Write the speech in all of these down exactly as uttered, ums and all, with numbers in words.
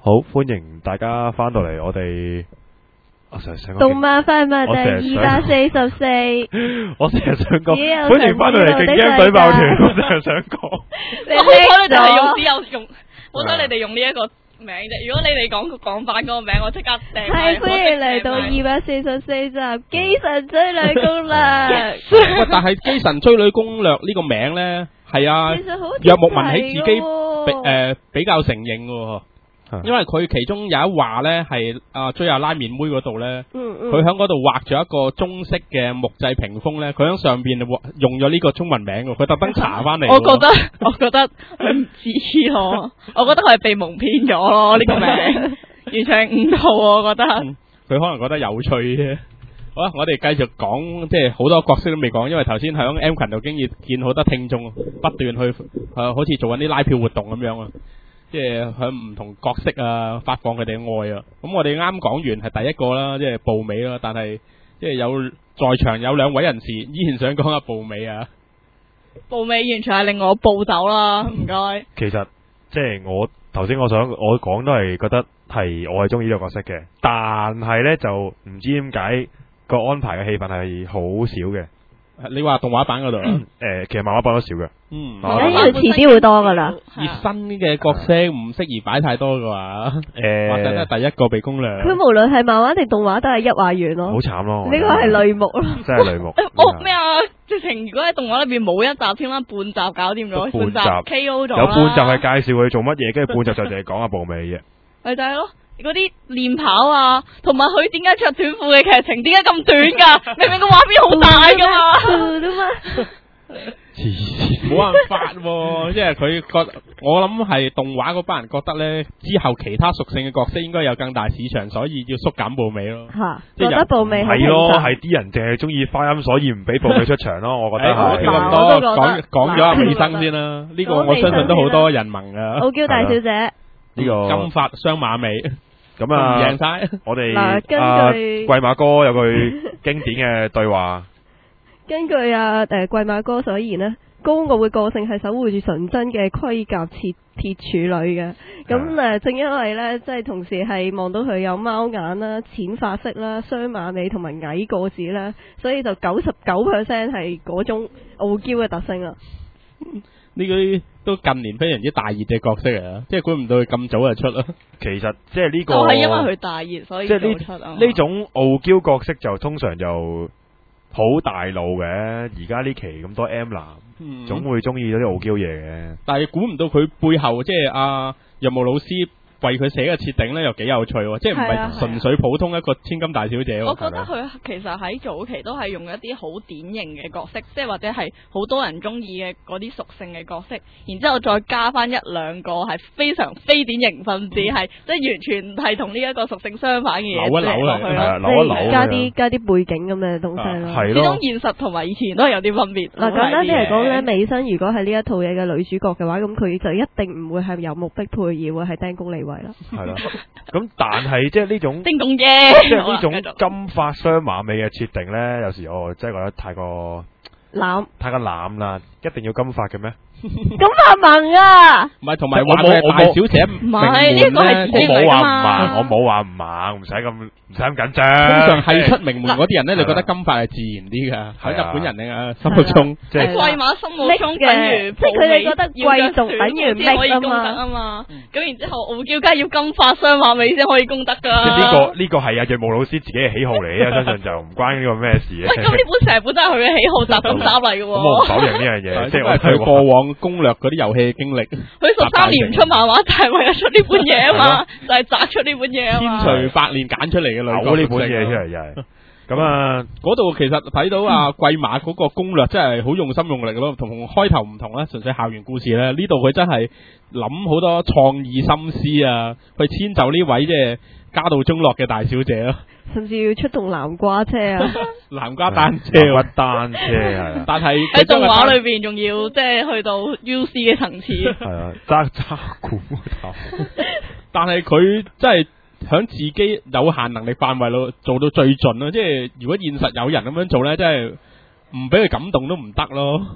好，歡迎大家翻到嚟我哋。我成日想講動漫快物第二百四十四， 我成日想講，歡迎翻到嚟勁驚水爆團，我成日想講。 我好彩你哋係用只有用，好彩你哋用呢一個名啫。如果你哋講講翻嗰個名，我即刻訂。 係歡迎嚟到二百四十四集《機神追女攻略》。 喂，但係《機神追女攻略》呢個名咧，係啊，若木文起自己比誒比較承認嘅。因為佢其中有一話咧，係啊追阿拉麵妹嗰度咧，佢喺嗰度畫咗一個中式嘅木製屏風咧，佢喺上邊用咗呢個中文名嘅，佢特登查翻嚟。 我覺得，我覺得佢唔知咯，我覺得佢係被蒙騙咗咯，呢個名完全誤導，我覺得。佢、 嗯、可能覺得有趣啫。好啦，我哋繼續講，即係好多角色都未講，因為頭先喺 M 群度經已見好多聽眾不斷去誒、呃，好似做緊啲拉票活動咁樣啊。即係喺唔同角色啊，發放佢哋嘅愛啊。咁我哋啱講完係第一個啦，即係步美啦。但係即係有在場有兩位人士依然想講下步美啊。 步美完全係令我暴走啦，唔該。 其實即係我頭先我想我講都係覺得係我係中意呢個角色嘅，但係呢就唔知點解個安排嘅戲份係好少嘅。 你話動畫版嗰度誒， 其實漫畫版都少嘅。 嗯， 而家要遲啲會多噶啦。 熱身嘅角色唔適宜擺太多嘅話，誒，或者係第一個被攻略。 佢無論係漫畫定動畫都係一話完咯。 好慘咯！ 呢個係淚目咯， 真係淚目。 我咩啊？直情如果喺動畫裏邊冇一集添啦，半集搞掂咗，半集 K O 咗啦。 有半集係介紹佢做乜嘢，跟住半集就淨係講下步美啫。 咪就係咯。嗰啲練跑啊，同埋佢點解着短褲嘅劇情點解咁短噶？明明個畫面好大噶嘛。 冇辦法喎，即係佢覺，我諗係動畫嗰班人覺得咧，之後其他屬性嘅角色應該有更大市場，所以要縮減步美咯。 吓，覺得步美係咯，係啲人淨係中意花音，所以唔俾步美出場咯。我覺得係。 咁多講講咗阿美生先啦，呢個我相信都好多人問噶。 傲嬌大小姐呢個金髮雙馬尾。 咁啊， 贏晒！ 我哋啊，貴馬哥有句經典嘅對話。 根據啊誒貴馬哥所言呢，高傲嘅個性係守護住純真嘅盔甲鐵鐵處女嘅。咁誒，正因為呢，即係同時係望到佢有貓眼啦、淺髮色啦、雙馬尾同埋矮個子啦，所以就九十九 percent 係嗰種傲嬌嘅特性啦。 呢啲都近年非常之大熱嘅角色啊，即係估唔到佢咁早就出啦。 其實即係呢個， 就係因為佢大熱，所以早出啊。 呢種傲嬌角色就通常就好大路嘅。而家呢期咁多 M 男，嗯、總會中意咗啲傲嬌嘢嘅。 但係估唔到佢背後即係阿任務老師為佢寫嘅設定咧，又幾有趣喎！即係唔係純粹普通一個千金大小姐。 我覺得佢其實喺早期都係用一啲好典型嘅角色，即係或者係好多人中意嘅嗰啲屬性嘅角色，然之後再加翻一兩個係非常非典型分子，係即係完全係同呢一個屬性相反嘅嘢扭一扭落去咯， 扭一扭加啲加啲背景咁嘅東西咯。 係咯，呢種現實同埋以前都係有啲分別。 嗱，簡單啲嚟講咧，美生如果係呢一套嘢嘅女主角嘅話，咁佢就一定唔會係由木碧配，而會係釘宮理惠啦。 係啦。咁但係即係呢種叮咚啫， 即係呢種金髮雙馬尾嘅設定咧，有時我真係覺得太過濫， 太過濫啦！一定要金髮嘅咩？ 金髮萌啊！ 唔係，同埋我冇大小姐唔係呢個係我冇話唔猛，我冇話唔猛，唔使咁唔使咁緊張。 通常係出名門嗰啲人咧，你覺得金髮係自然啲噶？喺日本人咧啊，心目中即係貴馬心目中等於即係佢哋覺得貴族等於咩可以攻得啊嘛？咁然之後傲嬌梗係要金髮雙馬尾先可以攻得噶。 即係呢個呢個係阿若無老師自己嘅喜好嚟嘅，相信就唔關呢個咩事嘅。 喂，咁呢本成本都係佢嘅喜好集咁集嚟嘅喎。 咁我唔否認呢樣嘢，即係我佢過往攻略嗰啲遊戲經歷。 佢十三年唔出漫畫，就係為咗出呢本嘢啊嘛，就係摘出呢本嘢啊嘛。 千錘百煉揀出嚟嘅女角色。 呢本嘢出嚟又係。咁啊， 嗰度其實睇到啊貴馬嗰個攻略真係好用心用力咯，同開頭唔同啦，純粹校園故事咧。呢度佢真係諗好多創意心思啊，去遷就呢位即係家道中落嘅大小姐咯。 甚至要出動南瓜車啊！ 南瓜單車， 南瓜單車係。 但係喺動畫裏邊仲要即係去到 U C 嘅層次。 係啊，揸揸股頭。 但係佢真係響自己有限能力範圍度做到最盡咯，即係如果現實有人咁樣做咧，真係唔俾佢感動都唔得咯。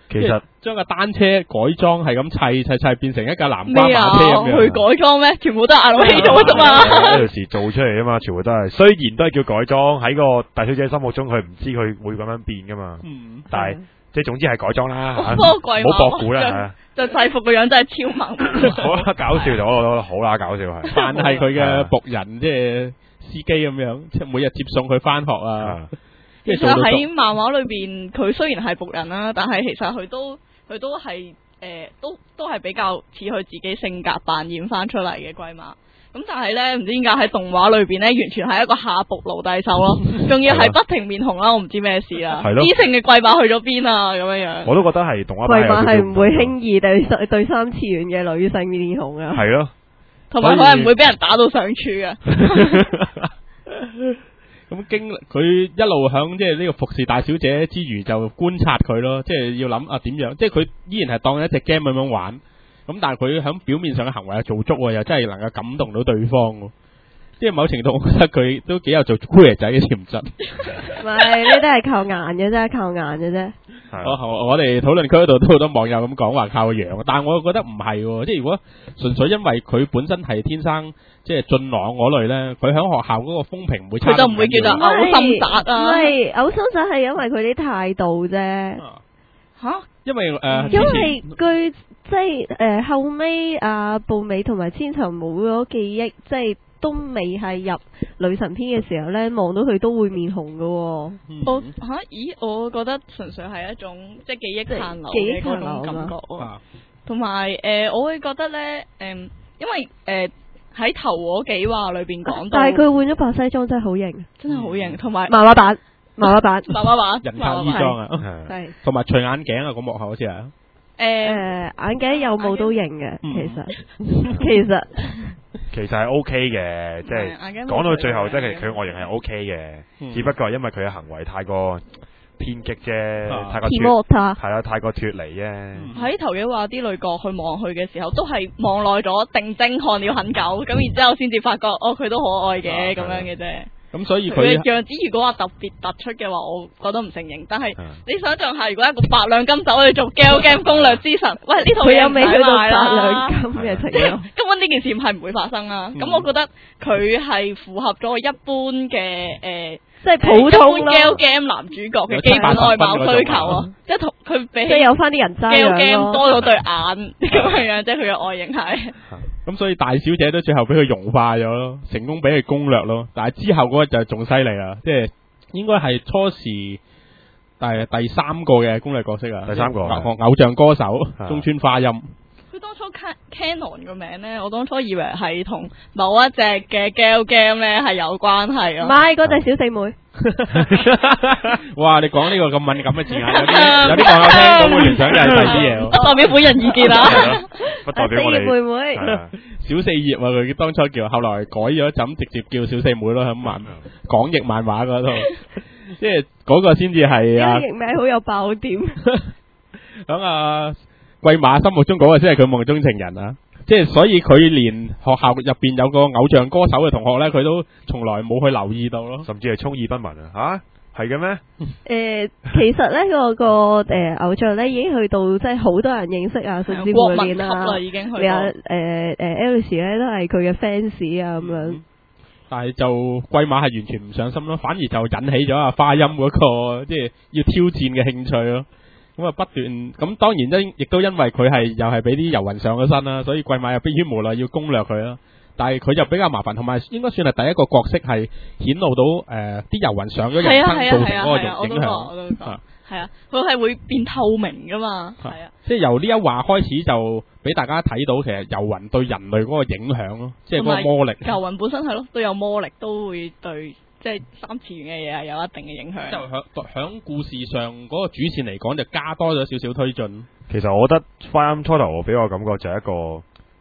其實將個單車改裝係咁砌砌砌變成一架南瓜咩啊？ 馬車咁樣。 去改裝咩？全部都係阿老希做嘅啫嘛。 嗰陣時做出嚟啊嘛，全部都係，雖然都係叫改裝，喺個大小姐心目中佢唔知佢會咁樣變噶嘛， 嗯， 但係即係總之係改裝啦，嚇不過貴唔好博估啦，係啊就制服個樣真係超萌。 好啦，搞笑就我覺得好啦，搞笑係， 扮係佢嘅僕人，即係司機咁樣，即係每日接送佢翻學啊。 其實喺漫畫裏邊，佢雖然係僕人啦，但係其實佢都佢都係誒、呃，都都係比較似佢自己性格扮演翻出嚟嘅龜馬。咁但係咧，唔知點解喺動畫裏邊咧，完全係一個下僕奴隸手咯，仲要係不停面紅啦，我唔知咩事啦。 係咯知性嘅龜馬去咗邊啊？咁樣樣。 我都覺得係動畫龜馬係唔會輕易對對三次元嘅女性面紅啊。 係咯， 同埋佢係唔會俾人打到上處嘅。 咁經佢一路響即係呢個服侍大小姐之餘，就觀察佢咯，即係要諗啊點樣，即係佢依然係當一隻 game 咁樣玩，咁但係佢響表面上嘅行為係做足喎，又真係能夠感動到對方喎，即係某程度我覺得佢都幾有做姑爺仔嘅潛質。 唔係，呢啲係靠顏嘅啫，靠顏嘅啫。 我我哋討論區嗰度都好多網友咁講話靠樣，但係我覺得唔係喎，即係如果純粹因為佢本身係天生即係俊朗嗰類咧，佢喺學校嗰個風評唔會差。 佢就唔會叫做嘔心宅啊。 唔係嘔心宅係因為佢啲態度啫。 吓？ 因為誒， 因為據即係誒後尾阿步美同埋千尋冇咗記憶，即係都未係入女神篇嘅時候咧，望到佢都會面紅㗎喎。 嗯我吓咦？我覺得純粹係一種即係記憶殘留嘅嗰種感覺喎。同埋誒，我會覺得咧，誒，因為誒喺頭嗰幾話裏邊講到， 但係佢換咗白西裝真係好型， 真係好型，同埋漫畫版。漫畫版， 漫畫版， 人靠衣裝啊， 係， 同埋除眼鏡啊，個幕後好似係， 誒眼鏡有冇都型嘅，其實其實其實係 O K 嘅，即係講到最後，即係佢外形係 O K 嘅，只不過係因為佢嘅行為太過偏激啫，太過脫，係啦，太過脫離啫。 喺頭幾話啲女角去望佢嘅時候，都係望耐咗，定睛看了很久，咁然之後先至發覺，哦，佢都可愛嘅咁樣嘅啫。 咁所以佢嘅樣子如果話特別突出嘅話，我覺得唔承認。但係你想象下，如果一個八兩金走去做 Gal Game 攻略之神，喂呢套嘢有未去到八兩金嘅情況， 根本呢件事係唔會發生啊！咁、嗯、我覺得佢係符合咗一般嘅誒， 即係普通 Gal Game 男主角嘅基本外貌需求啊！即係同佢比起即係有翻啲人渣 Gal Game 多咗對眼咁嘅樣，即係佢嘅外形係。 咁所以大小姐都最後俾佢融化咗咯，成功俾佢攻略咯。但係之後嗰個就仲犀利啦，即係應該係初時但係第三個嘅攻略角色啊， 第三個偶像歌手中村花音。 佢當初 Canon 個名咧，我當初以為係同某一隻嘅 Gal Game 咧係有關係啊。 唔係嗰隻小四妹。 哇！你講呢個咁敏感嘅字眼，有啲有啲網友聽到會聯想就係第啲嘢。 不代表本人意見啊。 不代表我哋妹妹。 小四葉啊，佢當初叫，後來改咗就咁直接叫小四妹咯，喺漫港譯漫畫嗰度，即係嗰個先至係啊。 譯名好有爆點。 咁啊，貴馬心目中嗰個先係佢夢中情人啊！即係所以佢連學校入邊有個偶像歌手嘅同學咧，佢都從來冇去留意到咯， 甚至係充耳不聞啊！吓，係嘅咩？ 誒，其實咧個個誒偶像咧已經去到即係好多人認識啊，甚至乎連啦， 已經去到連誒誒 Alice 咧都係佢嘅 fans 啊咁樣。 但係就貴馬係完全唔上心咯，反而就引起咗阿花音嗰個即係要挑戰嘅興趣咯。咁啊不斷咁，當然因亦都因為佢係又係俾啲遊魂上咗身啦，所以貴馬又迫於無奈要攻略佢啦。但係佢就比較麻煩，同埋應該算係第一個角色係顯露到誒啲遊魂上咗人生造成嗰個影響。 係啊，佢係會變透明噶嘛。係啊， 即係由呢一話開始就俾大家睇到其實遊魂對人類嗰個影響咯，即係嗰個魔力。遊魂本身係咯，都有魔力，都會對。即係三次元嘅嘢係有一定嘅影響。 就響響故事上嗰個主線嚟講，就加多咗少少推進。 其實我覺得花音初頭俾我感覺就係一個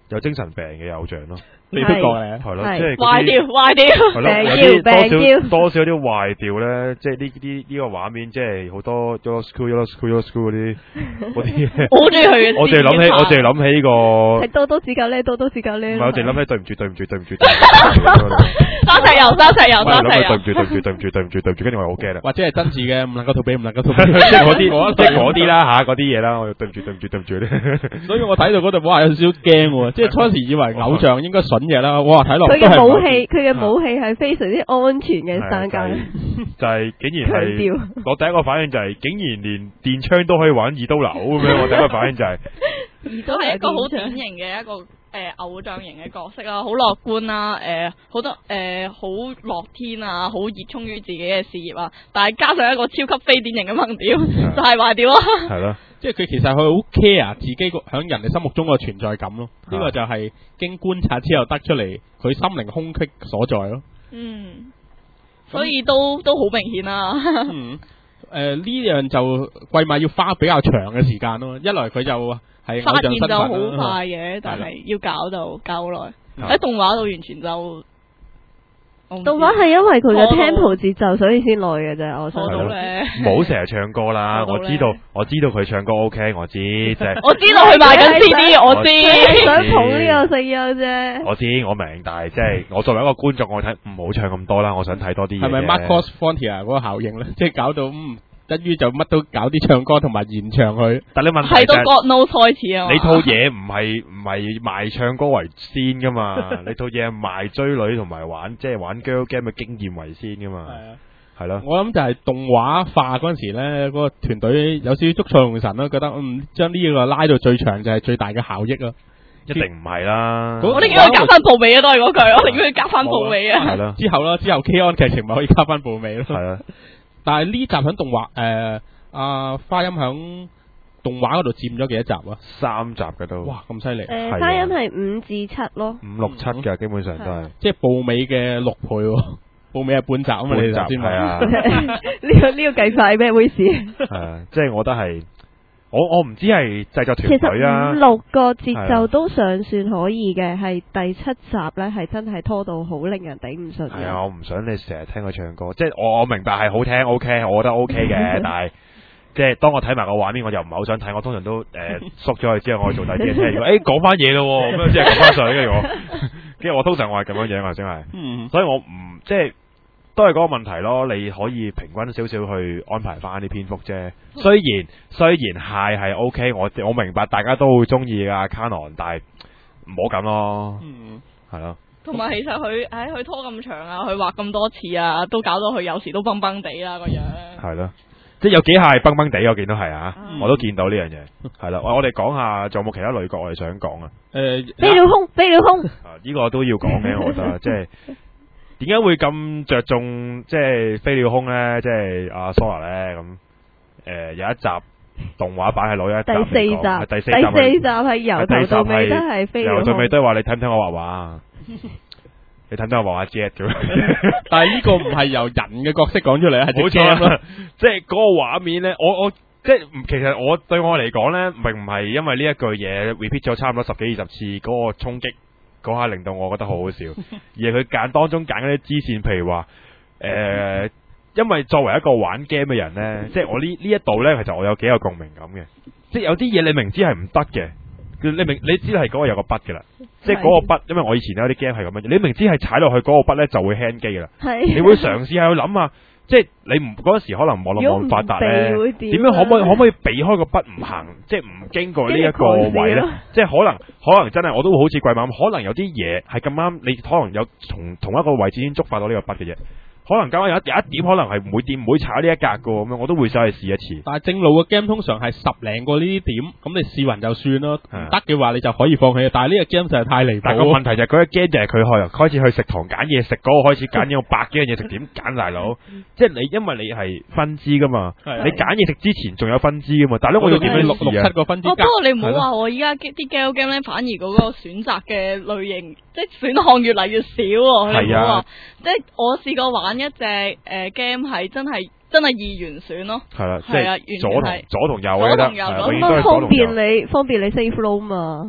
有精神病嘅偶像咯。 你都講咧， 係咯，即係壞掉壞掉， 係咯，有啲多少多少啲壞掉咧，即係呢啲呢個畫面，即係好多 Yellow School Yellow School Yellow School 嗰啲嗰啲， 我好中意佢嘅。 我淨係諗起，我淨係諗起呢個係多多指教咧，多多指教咧。 唔係，我淨係諗起對唔住對唔住對唔住。 沙石油沙石油沙石油。 對唔住對唔住對唔住對唔住對唔住，跟住我好驚啦。 或者係真摯嘅，唔能夠逃避，唔能夠逃避， 即係嗰啲，即係嗰啲啦吓，嗰啲嘢啦，我對唔住對唔住對唔住咧。 所以我睇到嗰度，哇，有少少驚喎，即係初時以為偶像應該筍嘢啦，哇，睇落佢嘅武器，佢嘅武器係非常之安全嘅山間。 就係竟然係，我第一個反應就係，竟然連電槍都可以玩二刀流咁樣，我第一個反應就係， 都係一個好典型嘅一個誒偶像型嘅角色啦，好樂觀啦，誒好多誒好樂天啊，好熱衷於自己嘅事業啊，但係加上一個超級非典型嘅盲點，就係壞掉啊。 係咯。 即係佢其實佢好 care 自己個響人哋心目中個存在感咯，呢、這個就係經觀察之後得出嚟佢心靈空隙所在咯。 嗯，所以都都好明顯啦。 嗯，誒、呃、呢樣就季馬要花比較長嘅時間咯，一來佢就係發現就好快嘅，但係要搞就搞好耐。喺動畫度完全就。 動畫係因為佢嘅 tempo 節奏，所以先耐嘅啫。我想到咧， 唔好成日唱歌啦。我知道，我知道佢唱歌 OK， 我知，即係我知道佢賣緊 C D， 我知。 想捧呢個聲優啫。 我知，我明，但係即係我作為一個觀眾，我睇唔好唱咁多啦。我想睇多啲嘢。 係咪 Marcos Frontier 嗰個效應咧？即係搞到嗯。一於就乜都搞啲唱歌同埋演唱佢， 但你問題就係、是、 God knows 開始啊！ 你套嘢唔係唔係賣唱歌為先噶嘛？你套嘢係賣追女同埋玩即係、就是、玩 girl game 嘅經驗為先噶嘛？係啊，係咯。我諗就係動畫化嗰陣時咧，嗰、那個團隊有少少捉錯用神咯，覺得嗯將呢個拉到最長就係最大嘅效益咯。一定唔係啦！ 我哋叫佢夾翻部尾啊，都係嗰句，我哋叫佢夾翻部尾啊。 係咯， 之後啦，之後 K-On 劇情咪可以加翻部尾咯。 係啊。 但係呢集喺動畫誒，阿花音響動畫嗰度佔咗幾多集啊？三集嘅都。哇，咁犀利！ 誒，花音係五至七咯。 五六七嘅基本上都係。 即係部尾嘅六倍喎，部尾係半集啊嘛，你頭先係啊。 呢個呢個計法係咩回事？ 係啊，即係我覺得係，我我唔知係製作團隊啊。 其實五六個節奏都尚算可以嘅，係第七集咧係真係拖到好令人頂唔順。 係啊，我唔想你成日聽佢唱歌，即係我我明白係好聽 OK， 我覺得 OK 嘅，但係即係當我睇埋個畫面，我又唔係好想睇，我通常都誒縮咗去之後，我去做第二啲嘢聽。誒講翻嘢咯，咁樣即係講翻上去，跟住我，跟住我通常我係咁樣樣啊，真係，嗯、所以我唔即係。都係嗰個問題咯，你可以平均少少去安排翻啲篇幅啫。雖然雖然係係 OK， 我我明白大家都會中意噶 Canon， 但係唔好咁咯。嗯，係咯。同埋其實佢，唉，佢拖咁長啊，佢畫咁多次啊，都搞到佢有時都崩崩地啦個樣。係咯，即係有幾下係崩崩地，我見到係啊，嗯、我都見到呢樣嘢。係啦，我哋講下仲有冇其他女角我哋想講啊？誒、呃， 飛了空，飛了空。 啊，呢、這個都要講嘅，我覺得即係。點解會咁着重即係飛了空咧？即係阿 Sora 咧咁誒，有一集動畫版係攞一集第四集，係第四集，第四集係由頭到尾都係飛了空，由頭到尾都係話你睇唔睇我畫畫？你睇唔睇我畫畫 Jet 咁？但係呢個唔係由人嘅角色講出嚟，係冇錯啦。即係嗰個畫面咧，我我即係其實我對我嚟講咧，並唔係因為呢一句嘢 repeat 咗差唔多十幾二十次嗰個衝擊。嗰下令到我覺得好好笑，而係佢揀當中揀嗰啲支線，譬如話誒、呃，因為作為一個玩 game 嘅人呢，即係我呢呢一度呢，其實我有幾有共鳴感嘅，即係有啲嘢你明知係唔得嘅，你明你知係嗰個有個筆嘅啦，即係嗰個筆，因為我以前有啲 game 係咁樣，你明知係踩落去嗰個筆呢就會 hang 機嘅啦，你會嘗試下去諗下。即係你唔嗰陣時可能網絡冇發達咧，點樣可唔可以可唔可以避開個筆唔行，即係唔經過呢一個位咧？即係可能可能真係我都會好似貴馬，可能有啲嘢係咁啱，你可能有從同一個位置先觸發到呢個筆嘅啫。可能咁啱有一有一點可能係唔會掂唔會踩呢一格嘅咁樣，我都會想去試一次。但係正路嘅 game 通常係十零個呢啲點，咁你試勻就算咯。唔得嘅話你就可以放棄。但係呢個 game 就係太離譜。但係個問題就係嗰個 game 就係佢開開始去食堂揀嘢食嗰個開始揀有百幾樣嘢食點揀大佬。即係你因為你係分支噶嘛，你揀嘢食之前仲有分支噶嘛。但係咧我要點樣六六七個分支？不過你唔好話我依家啲 game game 咧，反而嗰個選擇嘅類型即係選項越嚟越少。係啊，即係我試過玩。一隻誒 game 係真係真係二元選咯，係啦，即係左同左同右嘅得，咁方便你方便你 save load 嘛。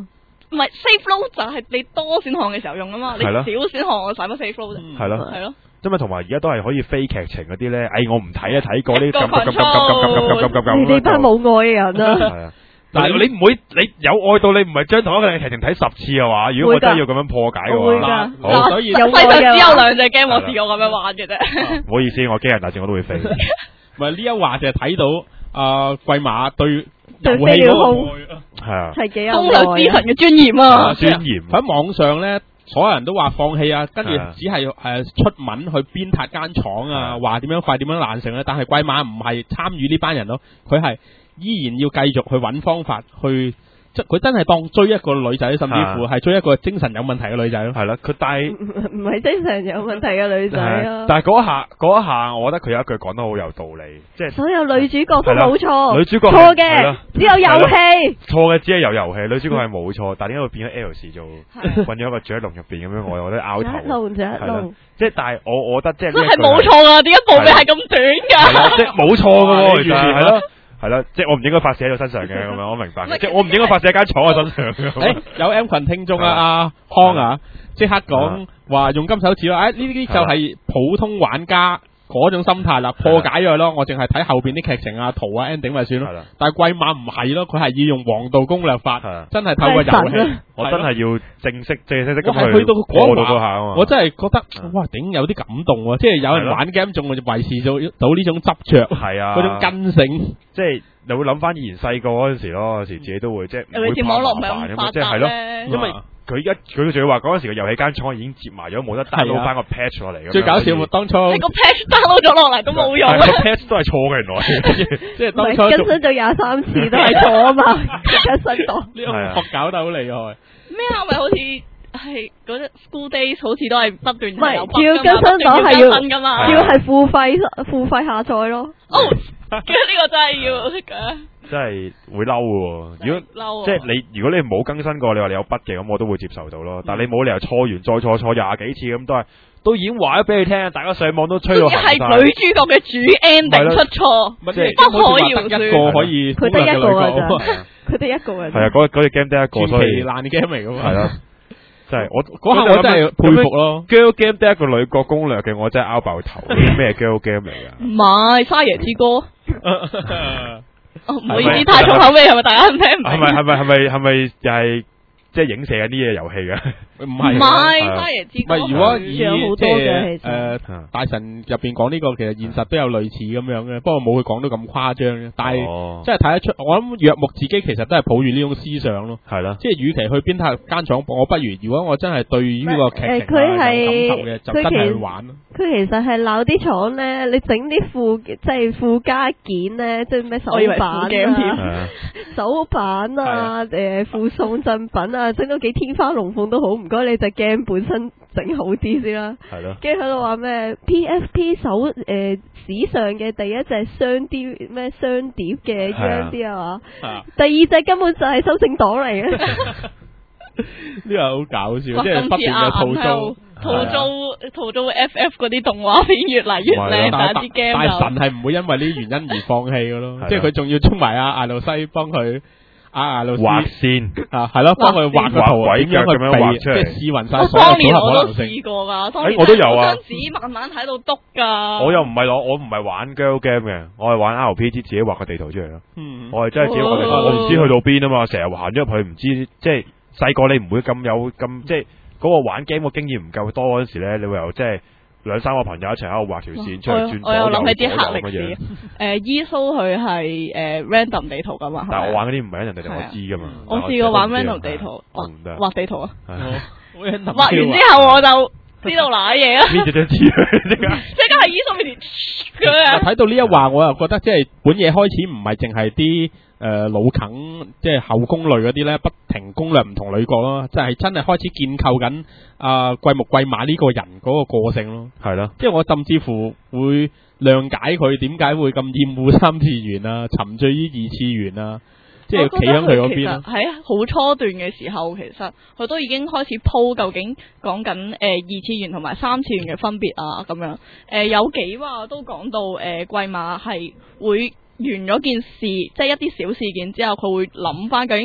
唔係 safe load 就係你多選項嘅時候用啊嘛，你少選項我使乜 safe load 啫？ 係咯， 係咯。 咁啊，同埋而家都係可以非劇情嗰啲咧，哎，我唔睇啊，睇過啲咁咁咁咁咁咁咁咁咁。 你哋班冇愛嘅人啊！ 係啊，但係你唔會，你有愛到你唔係將同一個劇情睇十次嘅話，如果我真係要咁樣破解嘅話， 好，所以有世上只有兩隻 game 我試過咁樣玩嘅啫。 唔好意思，我機人大戰我都會飛。 唔係呢一話就係睇到阿貴馬對對飛鳥空係啊， 係幾有攻略之神嘅尊嚴啊！ 尊嚴喺網上咧。所有人都話放棄啊，跟住只係誒、呃、出文去鞭撻間廠啊，話點樣快點樣爛成咧。但係貴馬唔係參與呢班人咯，佢係依然要繼續去揾方法去，即佢真係當追一個女仔，甚至乎係追一個精神有問題嘅女仔咯。 係啦，佢但係唔係精神有問題嘅女仔啊。 但係嗰一下嗰一下，我覺得佢有一句講得好有道理，即係所有女主角都冇錯， 女主角錯嘅只有遊戲， 錯嘅只係有遊戲，女主角係冇錯，但係點解會變咗 L 氏做混咗一個雀籠入邊咁樣？我覺得拗頭。 雀籠雀籠， 即係但係我我覺得即係真係冇錯啊！點解部尾係咁短㗎？ 即係冇錯㗎喎，其實係咯。係啦，即係我唔應該發射喺佢身上嘅咁樣，我明白嘅。即係我唔應該發射喺間廠嘅身上嘅。 誒，有 M 群聽眾啊，阿康啊，即刻講話用金手指咯。誒，呢啲就係普通玩家嗰種心態啦，破解咗咯。我淨係睇後邊啲劇情啊、圖啊、ending 咪算咯。但係貴馬唔係咯，佢係要用黃道攻略法，真係透過遊戲。 我真係要正式正式咁去到嗰下啊嘛！ 我真係覺得哇，頂有啲感動喎！即係有人玩 game 仲維持到到呢種執着， 係啊， 嗰種根性。 即係你會諗翻以前細個嗰陣時咯，有時自己都會即係唔會怕麻煩咁， 即係係咯，因為。佢而家佢仲要話嗰陣時個遊戲間廠已經接埋咗，冇得 download 翻個 patch 落嚟。 最搞笑，當初你個 patch download 咗落嚟都冇用。 個 patch 都係錯嘅，原來。 即係當初更新咗廿三次都係錯啊嘛，更新到。 呢個學搞得好厲害。 咩啊？咪好似係嗰隻 school days 好似都係不斷。 唔係，主要更新到係要，主要係付費付費下載咯。 哦，呢個真係要嘅。 真係會嬲嘅，如果即係你，如果你冇更新過，你話你有筆嘅，咁我都會接受到咯。但係你冇理由錯完再錯錯廿幾次咁，都係都已經話咗俾你聽，大家上網都吹到行晒。 係女主角嘅主 ending 出錯，不可以得一個可以， 佢得一個嘅咋，佢得一個嘅。 係啊，嗰嗰隻 game 得一個，所以爛 game 嚟噶嘛。 係咯，真係我嗰下我真係佩服咯。 girl game 得一個女角攻略嘅，我真係拗爆頭。咩 girl game 嚟噶？ 唔係沙耶之歌。唔好意思，太重口味係咪？大家聽唔明？ 係咪係咪係咪係咪又係即係影射緊啲嘢遊戲嘅？ 唔係唔係沙耶之歌。 唔係如果以即係誒大神入邊講呢個，其實現實都有類似咁樣嘅，不過冇佢講到咁誇張嘅。但係即係睇得出，我諗若木自己其實都係抱住呢種思想咯。係啦，即係與其去鞭撻間廠，我不如如果我真係對呢個劇情有感受嘅，就真係去玩咯。 佢其實係鬧啲廠咧，你整啲附即係附加件咧，即係咩手板啊、手板啊、誒附送贈品啊，整到幾天花龍鳳都好，唔該你隻 game 本身整好啲先啦。係咯。跟住喺度話咩 P S P 手誒、呃、史上嘅第一隻雙碟咩雙碟嘅 U S B 係嘛？第二隻根本就係修正檔嚟嘅。 呢個好搞笑，即係不斷嘅套租。 套租套租 F F 嗰啲動畫片越嚟越靚，但係啲 game 但係神係唔會因為呢啲原因而放棄嘅咯，即係佢仲要衝埋阿艾露西幫佢阿艾露西畫線啊，係咯，幫佢畫個圖點樣去避，即係試勻晒所有組合可能性。 試過噶， 我都有啊， 張紙慢慢喺度篤噶。 我又唔係攞，我唔係玩 girl game 嘅，我係玩 R P G 自己畫個地圖出嚟咯。嗯，我係真係自己畫地圖，我唔知去到邊啊嘛，成日行咗入去，唔知即係細個你唔會咁有咁即係。嗰個玩 game 個經驗唔夠多嗰陣時咧，你會由即係兩三個朋友一齊喺度畫條線出嚟轉左右左右咁樣。 誒 E-So 佢係誒 random 地圖噶嘛？ 但係我玩嗰啲唔係 random 地圖，我知噶嘛。 我試過玩 random 地圖，畫地圖啊！畫完之後我就知道瀨嘢啦。 搣咗張紙，即刻即刻係 E-So 面前。 睇到呢一話，我又覺得即係本嘢開始唔係淨係啲。誒、呃，老梗即係後宮類嗰啲咧，不停攻略唔同女角咯，即係真係開始建構緊啊貴木貴馬呢個人嗰個個性咯，係咯，即係我甚至乎會諒解佢點解會咁厭惡三次元啊，沉醉於二次元啊，即係企喺佢嗰邊咯。 喺好初段嘅時候，其實佢都已經開始鋪究竟講緊誒二次元同埋三次元嘅分別啊，咁樣誒、呃、有幾話都講到誒貴馬係會。完咗件事，即係一啲小事件之後，佢會諗翻究竟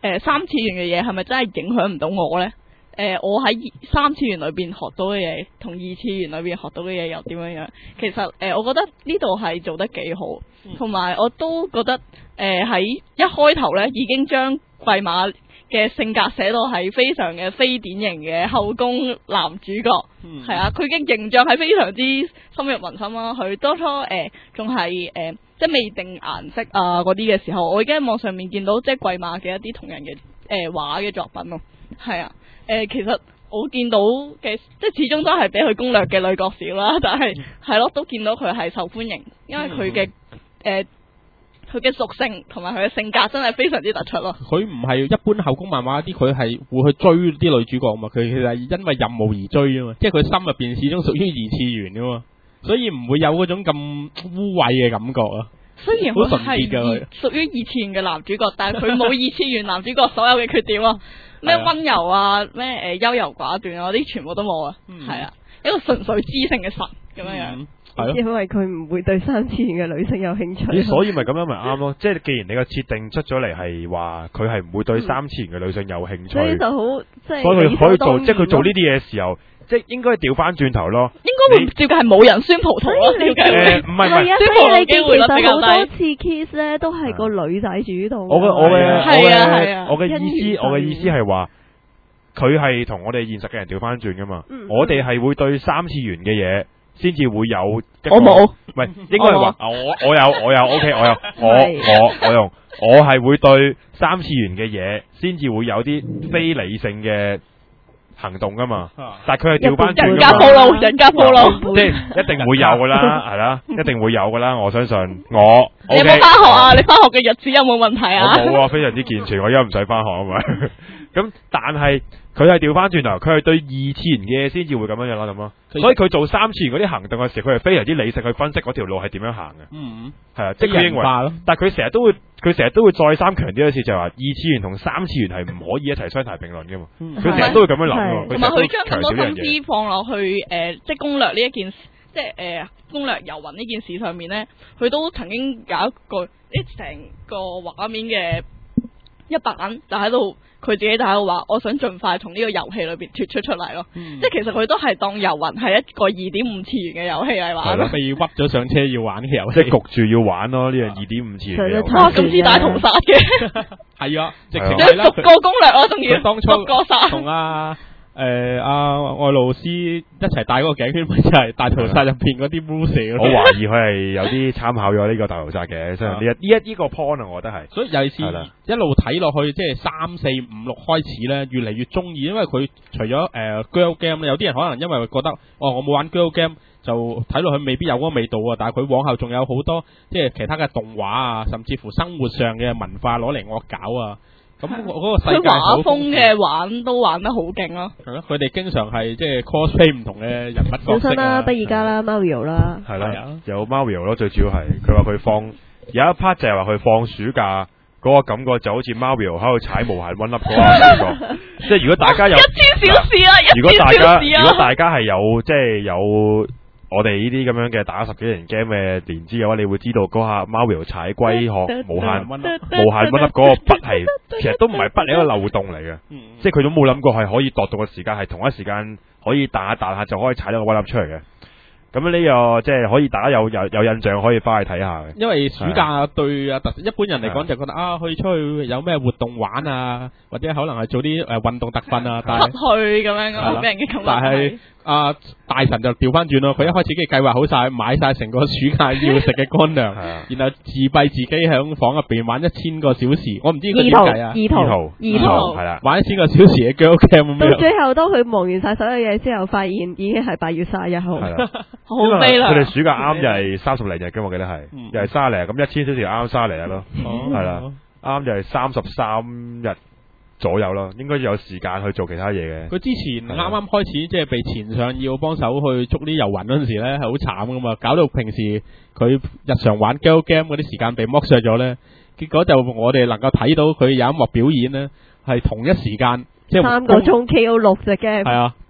誒三次元嘅嘢係咪真係影響唔到我咧？誒、呃，我喺三次元裏邊學到嘅嘢，同二次元裏邊學到嘅嘢又點樣樣？其實誒、呃，我覺得呢度係做得幾好，同埋我都覺得誒喺、呃、一開頭咧已經將貴馬嘅性格寫到係非常嘅非典型嘅後宮男主角，係、嗯、啊，佢嘅形象係非常之深入民心啦。佢當初誒仲係誒即係未定顏色啊嗰啲嘅時候，我已經喺網上面見到即係貴馬嘅一啲同人嘅誒畫嘅作品咯，係啊。誒、呃，其實我見到嘅，即係始終都係俾佢攻略嘅女角少啦，但係係咯，都見到佢係受歡迎，因為佢嘅誒，佢嘅屬性同埋佢嘅性格真係非常之突出咯。 佢唔係一般後宮漫畫啲，佢係會去追啲女主角嘛，佢其實係因為任務而追啊嘛，即係佢心入邊始終屬於二次元噶嘛，所以唔會有嗰種咁污穢嘅感覺啊。 雖然佢係屬於二次元嘅男主角，但係佢冇二次元男主角所有嘅缺點啊。咩溫柔啊，咩誒優柔寡斷啊，嗰啲全部都冇啊，係、嗯、啊，一個純粹知性嘅神咁樣樣，係、 嗯、咯，因為佢唔會對三次元嘅女性有興趣， 所以咪咁樣咪啱咯，即係既然你個設定出咗嚟係話佢係唔會對三次元嘅女性有興趣， 所以就好即係， 所以佢可以做，即係佢做呢啲嘢嘅時候。即係應該調翻轉頭咯， 應該會照計係冇人宣葡萄咯，照計唔係唔係， 宣葡萄機會率比較低。好多次 kiss 咧都係個女仔主動。 我嘅我嘅我嘅我嘅意思我嘅意思係話，佢係同我哋現實嘅人調翻轉噶嘛。嗯、我哋係會對三次元嘅嘢先至會有。 我冇， 唔係應該係話我我有我有 OK 我有我我我用我係會對三次元嘅嘢先至會有啲非理性嘅行動噶嘛，但係佢係調翻轉噶嘛， 人家鋪路，人家鋪路， 即係一定會有噶啦，係啦，一定會有噶啦，我相信我。 你有冇翻學啊？你翻學嘅日子有冇問題啊？ 我冇啊，非常之健全，我而家唔使翻學啊嘛。咁但係佢係調翻轉頭，佢係對二次元嘅嘢先至會咁樣樣咯，咁咯。所以佢做三次元嗰啲行動嘅時候，佢係非常之理性去分析嗰條路係點樣行嘅。 嗯， 係啊，即係佢認為，但係佢成日都會，佢成日都會再三強調一次，就係話二次元同三次元係唔可以一齊相提並論嘅嘛。佢成日都會咁樣諗， 同埋佢將咁多心思放落去誒、呃，即係攻略呢一件，即係誒、呃、攻略遊魂呢件事上面咧，佢都曾經有一個一成個畫面嘅一版就喺度。佢自己就喺度話，我想盡快從呢個遊戲裏邊脫出出嚟咯。嗯、即係其實佢都係當遊魂係一個二點五次元嘅遊戲嚟玩。係咯， 被屈咗上車要玩嘅遊戲， 即係焗住要玩咯呢樣二點五次元嘅遊戲。 哇，咁似大屠殺嘅。 係啊，直情係啦。逐個攻略我仲要當初逐個殺。 同阿誒阿愛露絲一齊戴嗰個頸圈，咪就係大屠殺入邊嗰啲 rules 我懷疑佢係有啲參考咗呢個大屠殺嘅，所以呢一呢一呢個 point 我覺得係。 所以尤其是一路睇落去，即係三四五六開始咧，越嚟越中意，因為佢除咗誒、呃、girl game 有啲人可能因為覺得哦，我冇玩 girl game 就睇落去未必有嗰個味道啊，但係佢往後仲有好多即係其他嘅動畫啊，甚至乎生活上嘅文化攞嚟惡搞啊。咁嗰個世界好畫風嘅玩都玩得好勁咯。 係咯，佢哋經常係即係 cosplay 唔同嘅人物角色啦，不二家啦 Mario 啦， 係啦，有 Mario 咯，最主要係佢話佢放有一 part 就係話佢放暑假嗰個感覺就好似 Mario 喺度踩無限 one up 嗰個感覺。即係如果大家有一千小時啊， 如果大家如果大家係有即係有。我哋呢啲咁樣嘅打十幾年 game 嘅年資嘅話，你會知道嗰下 Mario 踩龜殼無限無限 one up 嗰個筆係，其實都唔係筆，係一個漏洞嚟嘅，嗯、即係佢都冇諗過係可以度到嘅時間係同一時間可以彈下彈下就可以踩到個 one up 出嚟嘅。咁呢、這個即係可以大家有有有印象可以翻去睇下嘅。 因為暑假對啊，特一般人嚟講就覺得啊，去出去有咩活動玩啊，或者可能係做啲誒運動特訓啊，但係去咁樣咁俾人嘅感覺。 但係啊，大神就調翻轉咯，佢一開始已經計劃好晒，買晒成個暑假要食嘅乾糧，然後自閉自己喺房入邊玩一千個小時，我唔知佢點計啊。 意圖意圖係啦， 玩一千個小時嘅 girl game 到最後，當佢忙完晒所有嘢之後，發現已經係八月卅一號， 好悲涼。 佢哋暑假啱就係三十零日嘅，我記得係，又係卅零日，咁一千小時啱卅零日咯，係啦，啱就係三十三日。左右咯，應該有時間去做其他嘢嘅。 佢之前啱啱開始即係被纏上要幫手去捉啲遊魂嗰陣時咧，係好慘噶嘛，搞到平時佢日常玩 girl game 嗰啲時間被剝削咗咧。結果就我哋能夠睇到佢有一幕表演咧，係同一時間即係三個鐘 K O 六隻 game。 係啊，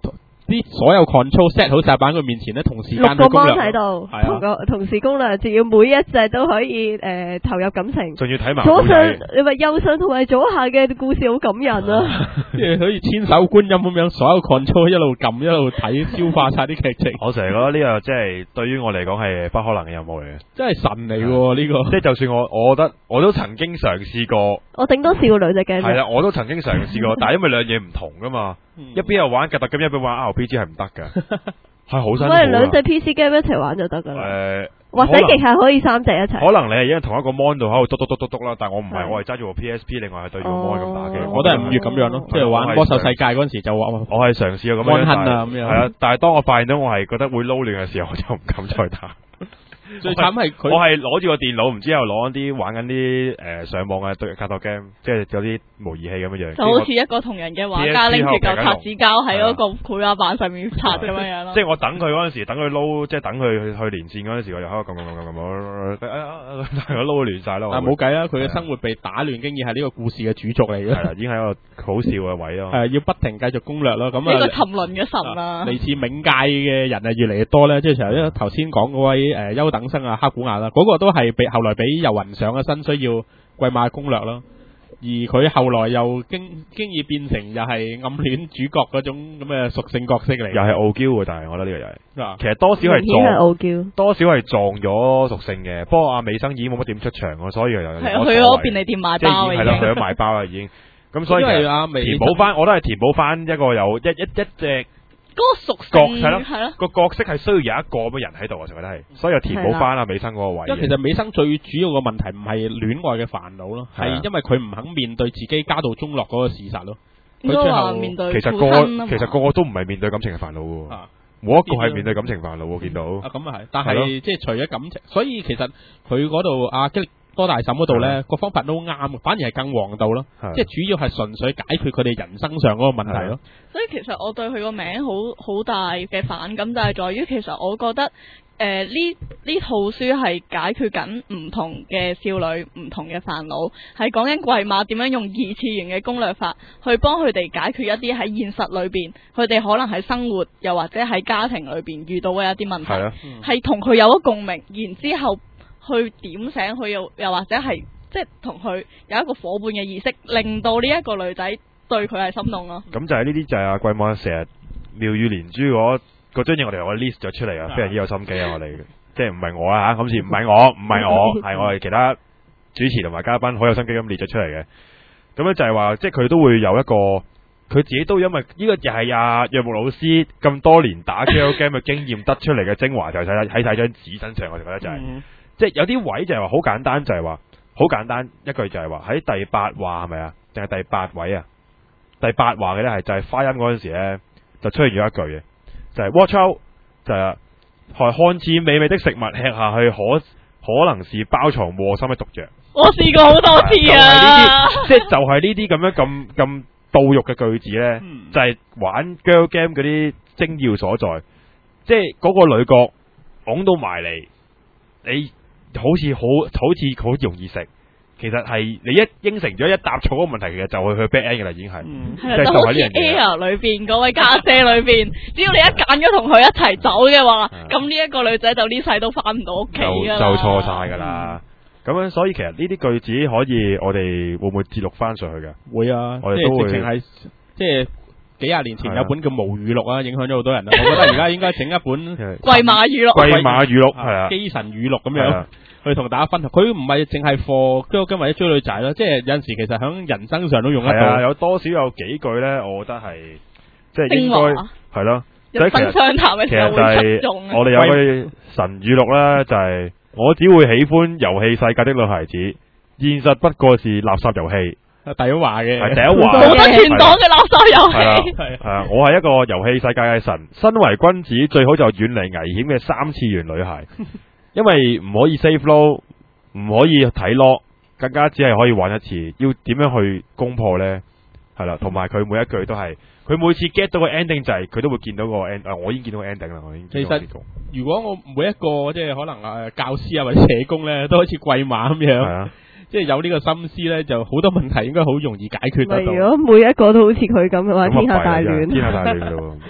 啲所有 control set 好晒擺喺佢面前咧，同時間六個去攻 mon 略。 喺度， 係啊同個同時攻略，仲要每一隻都可以誒、呃、投入感情。 仲要睇埋左上古仔你話右上同埋左下嘅故事好感人啊！ 即係好似千手觀音咁樣，所有 control 一路撳一路睇，消化晒啲劇情， 我成日覺得呢個即係對於我嚟講係不可能嘅任務嚟嘅。 真係神嚟喎呢個。 即係就算我，我覺得我都曾經嘗試過， 我頂多試過兩隻嘅啫。 係啦，我都曾經嘗試過，但係因為兩嘢唔同噶嘛， 嗯一邊又玩格特金，一邊玩 R P G 係唔得㗎，係好辛苦我哋兩隻啊。 P C game 一齊玩就得噶啦， 誒， 或者可能極限可以三隻一齊。 可能你係因為同一個 mon 度喺度篤篤篤篤篤啦，但係我唔係， 係我係揸住部 P S P，另外係對住個 mon 咁打機。 哦我都係五月咁樣咯，即係玩魔獸世界嗰陣時就話， 我係嘗試過咁樣， 安恨啊但係咁樣係啊，但係當我發現到我係覺得會撈亂嘅時候，我就唔敢再打。 最慘係佢我係攞住個電腦，唔知又攞啲玩緊啲誒上網嘅對格鬥 game，即係有啲模擬器咁樣樣。 就好似一個同人嘅畫家拎住嚿擦紙膠喺嗰個繪畫板上面擦咁樣樣咯。 即係我等佢嗰陣時，等佢撈，即係等佢去去連線嗰陣時，我就喺度撳撳撳撳撳，但係我撈亂晒咯。 但係冇計啦，佢嘅生活被打亂，經已係呢個故事嘅主軸嚟嘅。 係啦，已經係一個好笑嘅位咯。 係要不停繼續攻略咯。咁呢個啊， 沉淪嘅神啊！ 嚟自冥界嘅人啊，越嚟越多咧。即係成日頭先講嗰位誒優等生啊，黑古亞啦，嗰個都係俾後來俾遊魂上咗身，需要貴馬攻略咯。而佢後來又經經已變成又係暗戀主角嗰種咁嘅屬性角色嚟， 又係傲嬌嘅，但係我覺得呢個又係， 啊其實多少係明顯係撞， 傲嬌。 多少係撞咗屬性嘅。不過阿美生已經冇乜點出場喎，所以又有係啊，去咗便利店買即係包已經係啦， 已經。 去咗賣包啦已經。咁所以因其實為阿美填補翻，我都係填補翻一個有一一一隻。 嗰個屬角性係咯係咯， 個角色係需要有一個咁嘅人喺度，我就覺得係，所以又填補翻阿美生嗰個位。 因為其實美生最主要嘅問題唔係戀愛嘅煩惱咯， 係啊係因為佢唔肯面對自己家道中落嗰個事實咯。 應該話佢最後面對其實父個親啊嘛其實個個都唔係面對感情嘅煩惱喎， 啊冇一個係面對感情煩惱喎，見到。 啊咁啊係，但係咯係即係除咗感情，所以其實佢嗰度阿激力多大嬸嗰度咧個方法都啱嘅，反而係更王道咯， 係即係主要係純粹解決佢哋人生上嗰個問題咯。 所以其實我對佢個名好好大嘅反感，就係在於其實我覺得誒呢呢套書係解決緊唔同嘅少女唔同嘅煩惱，係講緊貴馬點樣用二次元嘅攻略法去幫佢哋解決一啲喺現實裏邊佢哋可能喺生活又或者喺家庭裏邊遇到嘅一啲問係啊題，係同佢有咗共鳴，然之後去點醒佢，又又或者係即係同佢有一個伙伴嘅意識，令到呢一個女仔對佢係心動咯。 咁就係呢啲就係阿貴馬成日妙語連珠嗰嗰張嘢，我哋我 list 咗出嚟啊，非常之有心機啊！我哋即係唔係我啊，今次唔係我，唔係我，係我哋其他主持同埋嘉賓好有心機咁列咗出嚟嘅。咁樣就係話，即係佢都會有一個，佢自己都因為呢個又係阿若木老師咁多年打 Gal game 嘅經驗得出嚟嘅精華，就係喺喺睇張紙身上，我就覺得就係、 嗯即係有啲位就係話好簡單，就係話好簡單一句就係話喺第八話係咪啊？定係第八位啊？第八話嘅咧係就係花音嗰陣時咧就出現咗一句嘅，就係、watch out，就係看看似美味的食物吃下去可可能是包藏禍心的毒藥。 我試過好多次啊！ 即係就係呢啲咁樣咁咁到肉嘅句子咧， 嗯就係玩 girl game 嗰啲精要所在。即係嗰個女角拱到埋嚟，你好似好好似好容易食，其實係你一應承咗一答錯嗰個問題，其實就會去 bad end 嘅啦，已經係。 嗯係啊，就好似 Air 裏邊嗰位家姐裏邊，只要你一揀咗同佢一齊走嘅話，咁呢一個女仔就呢世都翻唔到屋企就噶啦， 就錯晒噶啦。咁樣所以其實呢啲句子可以我哋會唔會節錄翻上去嘅？ 會啊，即我哋都會係直情係即係幾廿年前有本叫《無語錄》啊，影響咗好多人啊。我覺得而家應該整一本貴馬語錄， 貴馬語錄係啊， 機神語錄咁係啊樣去同大家分享。佢唔係淨係 for girl game或者追女仔咯，即係有陣時其實喺人生上都用得係啊， 到。 有多少有幾句咧，我覺得係即係應精華該係咯。 一生相談嘅其實就時候會係出眾啊！ 我哋有句神語錄咧，就係我只會喜歡遊戲世界的女孩子，現實不過是垃圾遊戲。 第一話嘅， 係第一話， 冇得全黨嘅垃圾遊係啦， 戲， 係啊，我係一個遊戲世界嘅神，身為君子最好就遠離危險嘅三次元女孩，因為唔可以 save low，唔可以睇 log，更加只係可以玩一次。要點樣去攻破呢？係啦，同埋佢每一句都係，佢每次 get 到個 ending 就係佢都會見到個 end，啊，我已經見到個 ending 啦，我已經見到個結局。 如果我每一個即係可能誒教師啊或者社工咧，都好似貴馬咁樣。 係啊。 即係有呢個心思咧，就好多問題應該好容易解決得到。 咪如果每一個都好似佢咁嘅話，天下大亂。 天下大亂噶咯。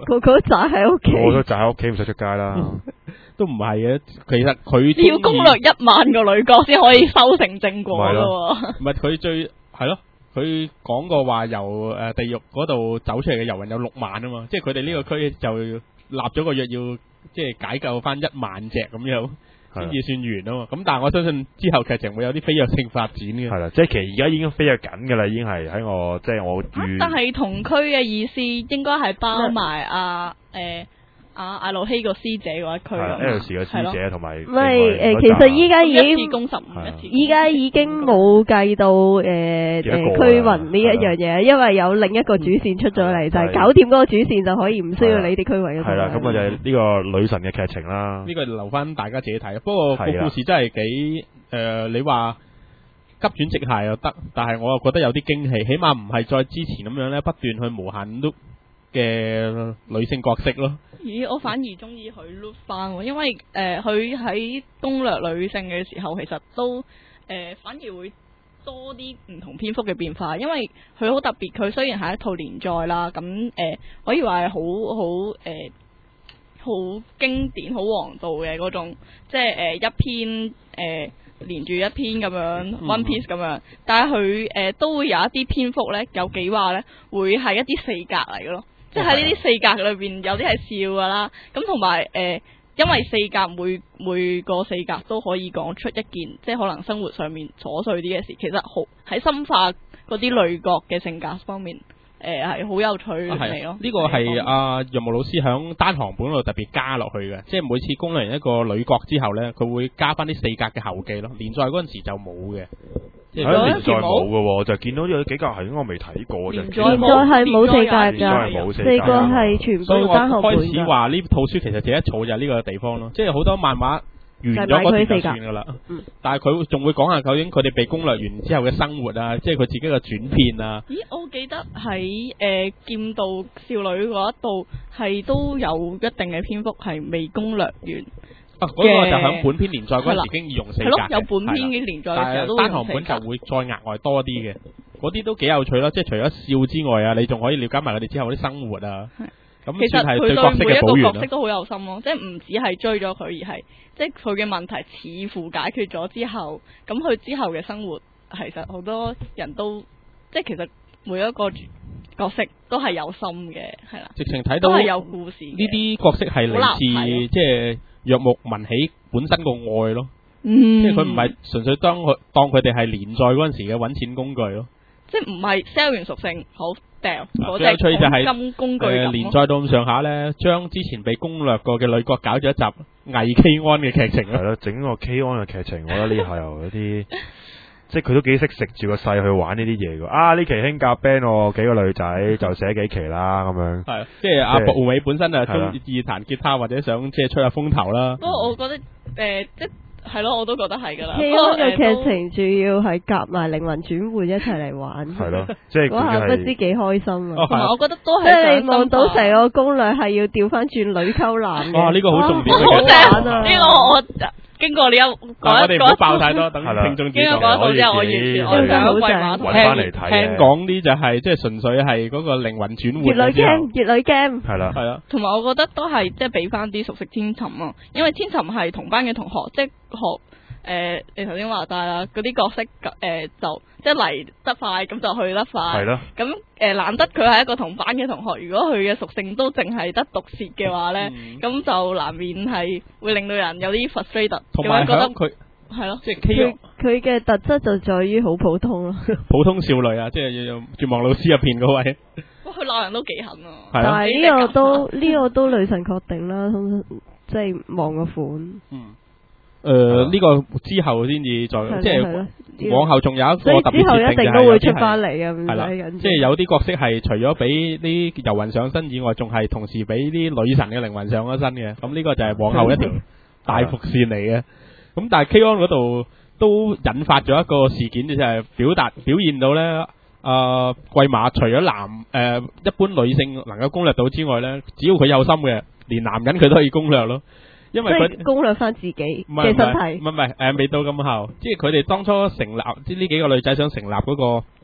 個個都宅喺屋企， 我都宅喺屋企唔使出街啦。 都唔係嘅，其實佢要攻略一萬個女角先可以修成正果噶喎。 唔係佢最係咯，佢講過話由誒地獄嗰度走出嚟嘅遊魂有六萬啊嘛，即係佢哋呢個區就立咗個約要即係解救翻一萬隻咁樣先至算完啊嘛。咁但係我相信之後劇情會有啲飛躍性發展嘅。係啦，即係其實而家已經飛躍緊㗎啦，已經係喺我即係我預。 但係同區嘅意思應該係包埋啊誒。啊！阿路希個師姐嗰一區啊 ，L 氏個師姐同埋唔係誒，其實依家已經一次攻十五一次， 依家已經冇計到誒誒區魂呢一樣嘢，因為有另一個主線出咗嚟，就係搞掂嗰個主線就可以唔需要你哋區魂嗰度。 係啦，咁啊就係呢個女神嘅劇情啦。 呢個留翻大家自己睇。不過個故事真係幾誒，你話急轉直下又得，但係我又覺得有啲驚喜，起碼唔係再之前咁樣咧，不斷去無限 loop 嘅女性角色咯。 咦，我反而中意佢 loop 翻，因為誒佢喺攻略女性嘅時候，其實都誒、呃、反而會多啲唔同篇幅嘅變化，因為佢好特別。佢雖然係一套連載啦，咁誒、呃、可以話係好好誒好經典、好王道嘅嗰種，即係誒、呃、一篇誒、呃、連住一篇咁樣、嗯、One Piece 咁樣，但係佢誒都會有一啲篇幅咧，有幾話咧會係一啲四格嚟嘅咯。即係喺呢啲四格裏邊，有啲係笑噶啦，咁同埋誒，因為四格每每個四格都可以講出一件，即係可能生活上面瑣碎啲嘅事，其實好喺深化嗰啲女角嘅性格方面，誒係好有趣嚟咯。 呢個係阿若木老師響單行本度特別加落去嘅，即係每次攻略完一個女角之後咧，佢會加翻啲四格嘅後記咯。連載嗰陣時就冇嘅。 喺連載冇嘅喎，就見到有幾格係我未睇過。連載係冇四格㗎， 四個係全部單行本。 所以我開始話呢套書其實值得儲就係呢個地方咯，即係好多漫畫完咗嗰段就算㗎啦。嗯、但係佢仲會講下究竟佢哋被攻略完之後嘅生活啊，即係佢自己嘅轉變啊。 咦，我記得喺誒、呃、劍道少女嗰一度係都有一定嘅篇幅係未攻略完。 啊！嗰、那個就響本篇連載嗰陣時已經已用四格嘅， 有本篇嘅連載嘅時候都單行本就會再額外多啲嘅，嗰啲都幾有趣咯。即係除咗笑之外啊，你仲可以了解埋佢哋之後啲生活啊。咁算係對角色嘅保完角色都好有心咯，即係唔止係追咗佢，而係即係佢嘅問題似乎解決咗之後，咁佢之後嘅生活其實好多人都即係其實每一個角色都係有心嘅，係啦。 直情睇到都係有故事。呢啲角色係嚟自即係。若木文喜本身個愛咯， 嗯、 即係佢唔係純粹當佢當佢哋係連載嗰陣時嘅揾錢工具咯， 即係唔係 sell 完屬性好掉嗰隻最有趣就係金工具、 呃、連載到咁上下咧，將之前被攻略過嘅女角搞咗一集偽 K 安嘅劇情係咯，整個 K 安嘅劇情，我覺得呢下又有啲。即係佢都幾識食住個勢去玩呢啲嘢㗎。啊，呢期興夾 band 喎，幾個女仔就寫幾期啦咁樣。 係，即係阿博偉本身啊中意彈吉他或者想即係吹下風頭啦。 不過我覺得誒、呃，即係咯，我都覺得係㗎啦。 K 安嘅劇情主要係夾埋靈魂轉換一齊嚟玩。 係咯，即係嗰下不知幾開心啊！ 同埋我覺得都係。 即係你望到成個攻略係要調翻轉女溝男嘅。 哇！呢、這個好重點嘅。 好正啊！呢個我。經過你一， 我哋唔好爆太多，等聽眾知道。 經過嗰套之後，我完全我想去揾翻嚟睇。 聽講啲就係即係純粹係嗰個靈魂轉換。 乙女 game，乙女 game。 係啦，係啦。 同埋我覺得都係即係俾翻啲熟悉天尋啊，因為天尋係同班嘅同學，即係學。誒、呃，你頭先話晒啦，嗰啲角色誒、呃、就即係嚟得快，咁就去得快。係咯。咁誒、呃，難得佢係一個同班嘅同學，如果佢嘅屬性都淨係得毒舌嘅話咧，咁、嗯、就難免係會令到人有啲 frustrated。同埋覺得佢係咯，即係佢佢嘅特質就在於好普通咯。 普通少女啊，即係絕望老師入邊嗰位。 哇，佢鬧人都幾狠啊！ 但係呢個都呢個都女神確定啦，即係望個款。嗯。 誒、呃，呢、這個之後先至再，即係往後仲有一個特別設定， 之後一定都會出翻嚟嘅， 係啦，即係有啲角色係除咗俾啲遊魂上身以外，仲係同時俾啲女神嘅靈魂上咗身嘅。咁呢個就係往後一條大伏線嚟嘅。咁但係 K 安嗰度都引發咗一個事件，就係、是、表達表現到咧，誒、呃，貴馬除咗男誒、呃、一般女性能夠攻略到之外咧，只要佢有心嘅，連男人佢都可以攻略咯。因為佢攻略翻自己嘅身體， 唔係唔係誒，未到咁後，即係佢哋當初成立，即係呢幾個女仔想成立嗰個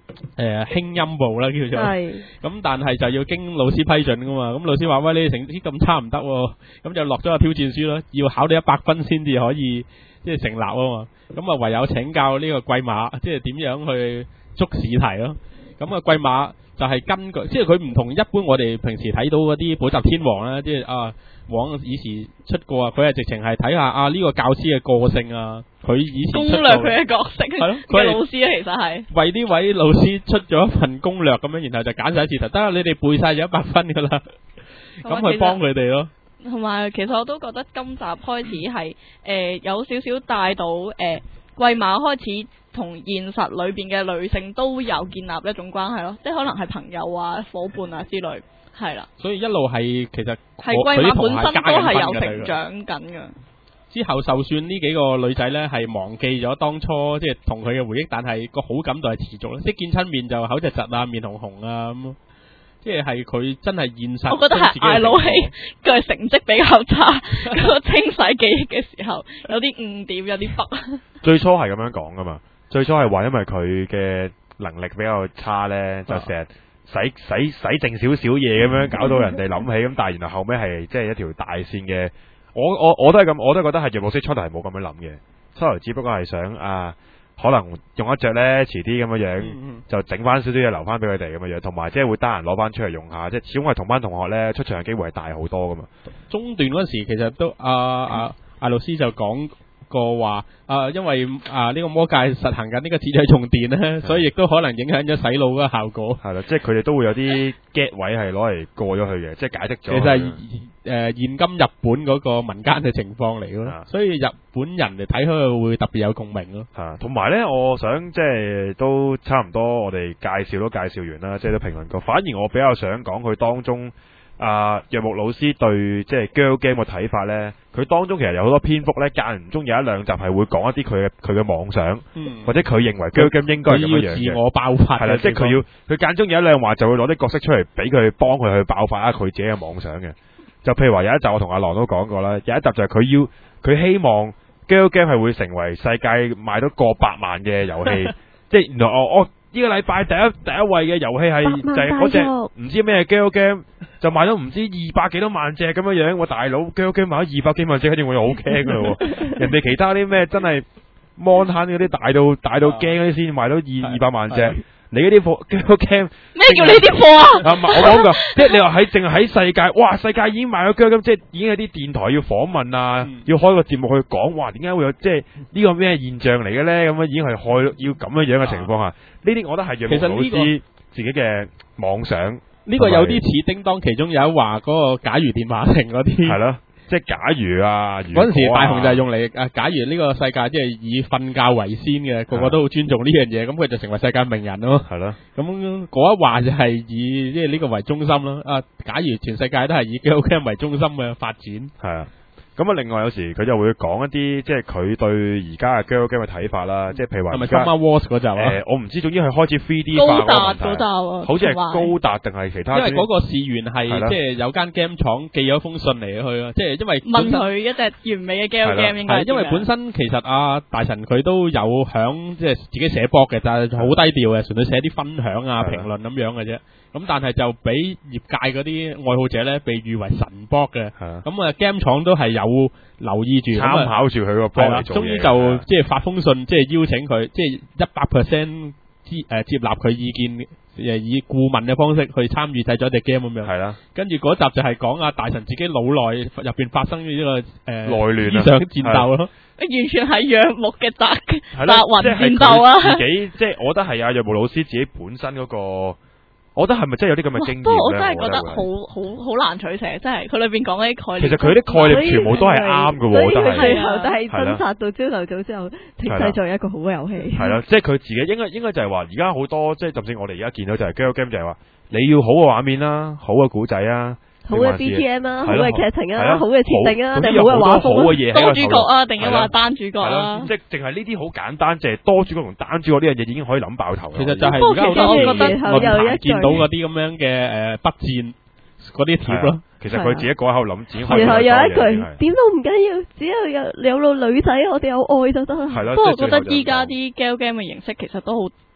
誒輕音部啦叫做， 係咁但係就要經老師批准噶嘛，咁老師話喂，你哋成績咁差唔得喎，咁就落咗個挑戰書咯，要考到一百分先至可以即係成立啊嘛，咁啊唯有請教呢個貴馬，即係點樣去捉試題咯，咁啊貴馬就係根據，即係佢唔同一般我哋平時睇到嗰啲補習天王啦，即係啊往以前出過啊，佢係直情係睇下啊呢個教師嘅個性啊，佢以前攻出略佢嘅角色係咯， 嘅老師啊，其實係為呢位老師出咗一份攻略咁樣，然後就揀晒試題，得啦，你哋背晒咗一百分噶啦，咁去幫佢哋咯。 同埋其實我都覺得今集開始係誒、呃、有少少帶到誒貴馬開始同現實裏邊嘅女性都有建立一種關係咯，即係可能係朋友啊、伙伴啊之類，係啦。 所以一路係其實係貴馬本身都係有成成長緊嘅。 之後就算呢幾個女仔呢係忘記咗當初即係同佢嘅回憶，但係個好感度係持續咯，即係見親面就口窒窒啊、面紅紅啊咁。即係佢真係現實。 我覺得係嗌老氣嘅成績比較差，嗰個清洗記憶嘅時候有啲誤點，有啲北。 最初係咁樣講噶嘛，最初係話因為佢嘅能力比較差呢，就成日洗洗洗淨少少嘢咁樣，搞到人哋諗起咁，但係然後後尾係即係一條大線嘅。我我我都係咁，我都覺得係葉老師初頭係冇咁樣諗嘅，初頭只不過係想啊。可能用一着呢，遲啲咁樣樣，嗯、就整翻少少嘢留翻俾佢哋咁樣樣，同埋即係會得閒攞翻出嚟用下，即係始終係同班同學呢，出場嘅機會係大好多噶嘛。中段嗰時其實都阿阿阿老師就講過話，啊因為啊呢、這個魔戒實行緊呢個紙仔重電呢，所以亦都可能影響咗洗腦嗰個效果。係啦，即係佢哋都會有啲 get 位係攞嚟過咗去嘅，即係解釋咗。其實係誒、呃、現今日本嗰個民間嘅情況嚟咯，所以日本人嚟睇佢會特別有共鳴咯。係，同埋呢，我想即係都差唔多，我哋介紹都介紹完啦，即係都評論過。反而我比較想講佢當中。啊，若木老師對即係 girl game 嘅睇法呢，佢當中其實有好多篇幅呢，間唔中有一兩集係會講一啲佢嘅佢嘅妄想，嗯、或者佢認為 girl game 應該係咁樣樣嘅。自我爆發係啦，即係佢要佢間中有一兩話就會攞啲角色出嚟俾佢幫佢去爆發下佢自己嘅妄想嘅。就譬如話有一集我同阿郎都講過啦，有一集就係佢要佢希望 girl game 係會成為世界賣到過百萬嘅遊戲，即係原來我我。呢個禮拜第一第一位嘅遊戲係就係嗰隻唔知咩 girl game 就賣咗唔知二百幾多萬隻咁樣樣，我大佬 girl game 賣咗二百幾萬隻，肯定會好驚噶咯。人哋其他啲咩真係 mon 慳嗰啲大到大到驚嗰啲先賣到二二百萬隻，你嗰啲貨 girl game 咩叫你啲貨啊？ 啊，我講噶，即係你話喺淨係喺世界，哇，世界已經賣咗 girl game，即係已經有啲電台要訪問啊，嗯、要開個節目去講，哇，點解會有即係呢個咩現象嚟嘅咧？咁樣已經係害要咁樣樣嘅情況下。呢啲我覺得係若木老師自己嘅妄想，呢、這個有啲似叮當其中有一話嗰個假如電話亭嗰啲，係咯，即係假如啊，嗰陣、啊、時大雄就係用嚟啊，假如呢個世界即係以瞓覺為先嘅，個個都好尊重呢樣嘢，咁佢就成為世界名人咯，係咯，咁嗰一話就係以即係呢個為中心咯，啊，假如全世界都係以 girl game 為中心嘅發展，係啊。咁啊，另外有時佢就會講一啲即係佢對而家嘅 girl game 嘅睇法啦，即係譬如話係咪 Summer Wars 嗰集啊？誒，我唔知，總之係開始 three D 化嗰集，好似係高達定係其他。因為嗰個事源係即係有間 game 廠寄咗封信嚟去啊，即係因為問佢一隻完美嘅 girl game 應該係。 因為本身其實啊大神佢都有響即係自己寫 blog 嘅，但係好低調嘅，純粹寫啲分享啊評論咁樣嘅啫。咁但係就俾業界嗰啲愛好者咧，被譽為神 blog 嘅。咁啊 game 廠都係有留意住，參考住佢個 blog 嚟做嘢。終於就即係發封信，即係邀請佢，即係一百 percent 接誒接納佢意見，誒以顧問嘅方式去參與製咗隻 game 咁樣。係啦。跟住嗰集就係講阿大神自己腦內入邊發生呢個誒內亂啊，思想戰鬥咯。 完全係若木嘅白白雲戰鬥啊！ 自己即係我覺得係阿若木老師自己本身嗰個。我覺得係咪真係有啲咁嘅經驗咧？不過我真係覺得好好好難取捨，真係佢裏邊講嗰啲概念。 其實佢啲概念全部都係啱嘅喎，我覺得係。 最後都係掙扎到朝頭早之後，製作一個好嘅遊戲。係啦，即係佢自己應該應該就係話，而家好多即係，甚至我哋而家見到就係 girl game 就係話，你要好嘅畫面啦，好嘅古仔啊。 好嘅 B G M 啊，好嘅劇情啊，好嘅設定啊，定好嘅畫風啊， 多主角啊，定係話單主角啊？ 即係淨係呢啲好簡單，即係多主角同單主角呢樣嘢已經可以諗爆頭。 其實就係而家好多我覺得論壇見到嗰啲咁樣嘅誒筆戰嗰啲貼咯。其實佢自己嗰口諗，自己可以。 然後有一句點都唔緊要，只要有有個女仔，我哋有愛就得。 係咯。不過我覺得依家啲 girl game 嘅形式其實都好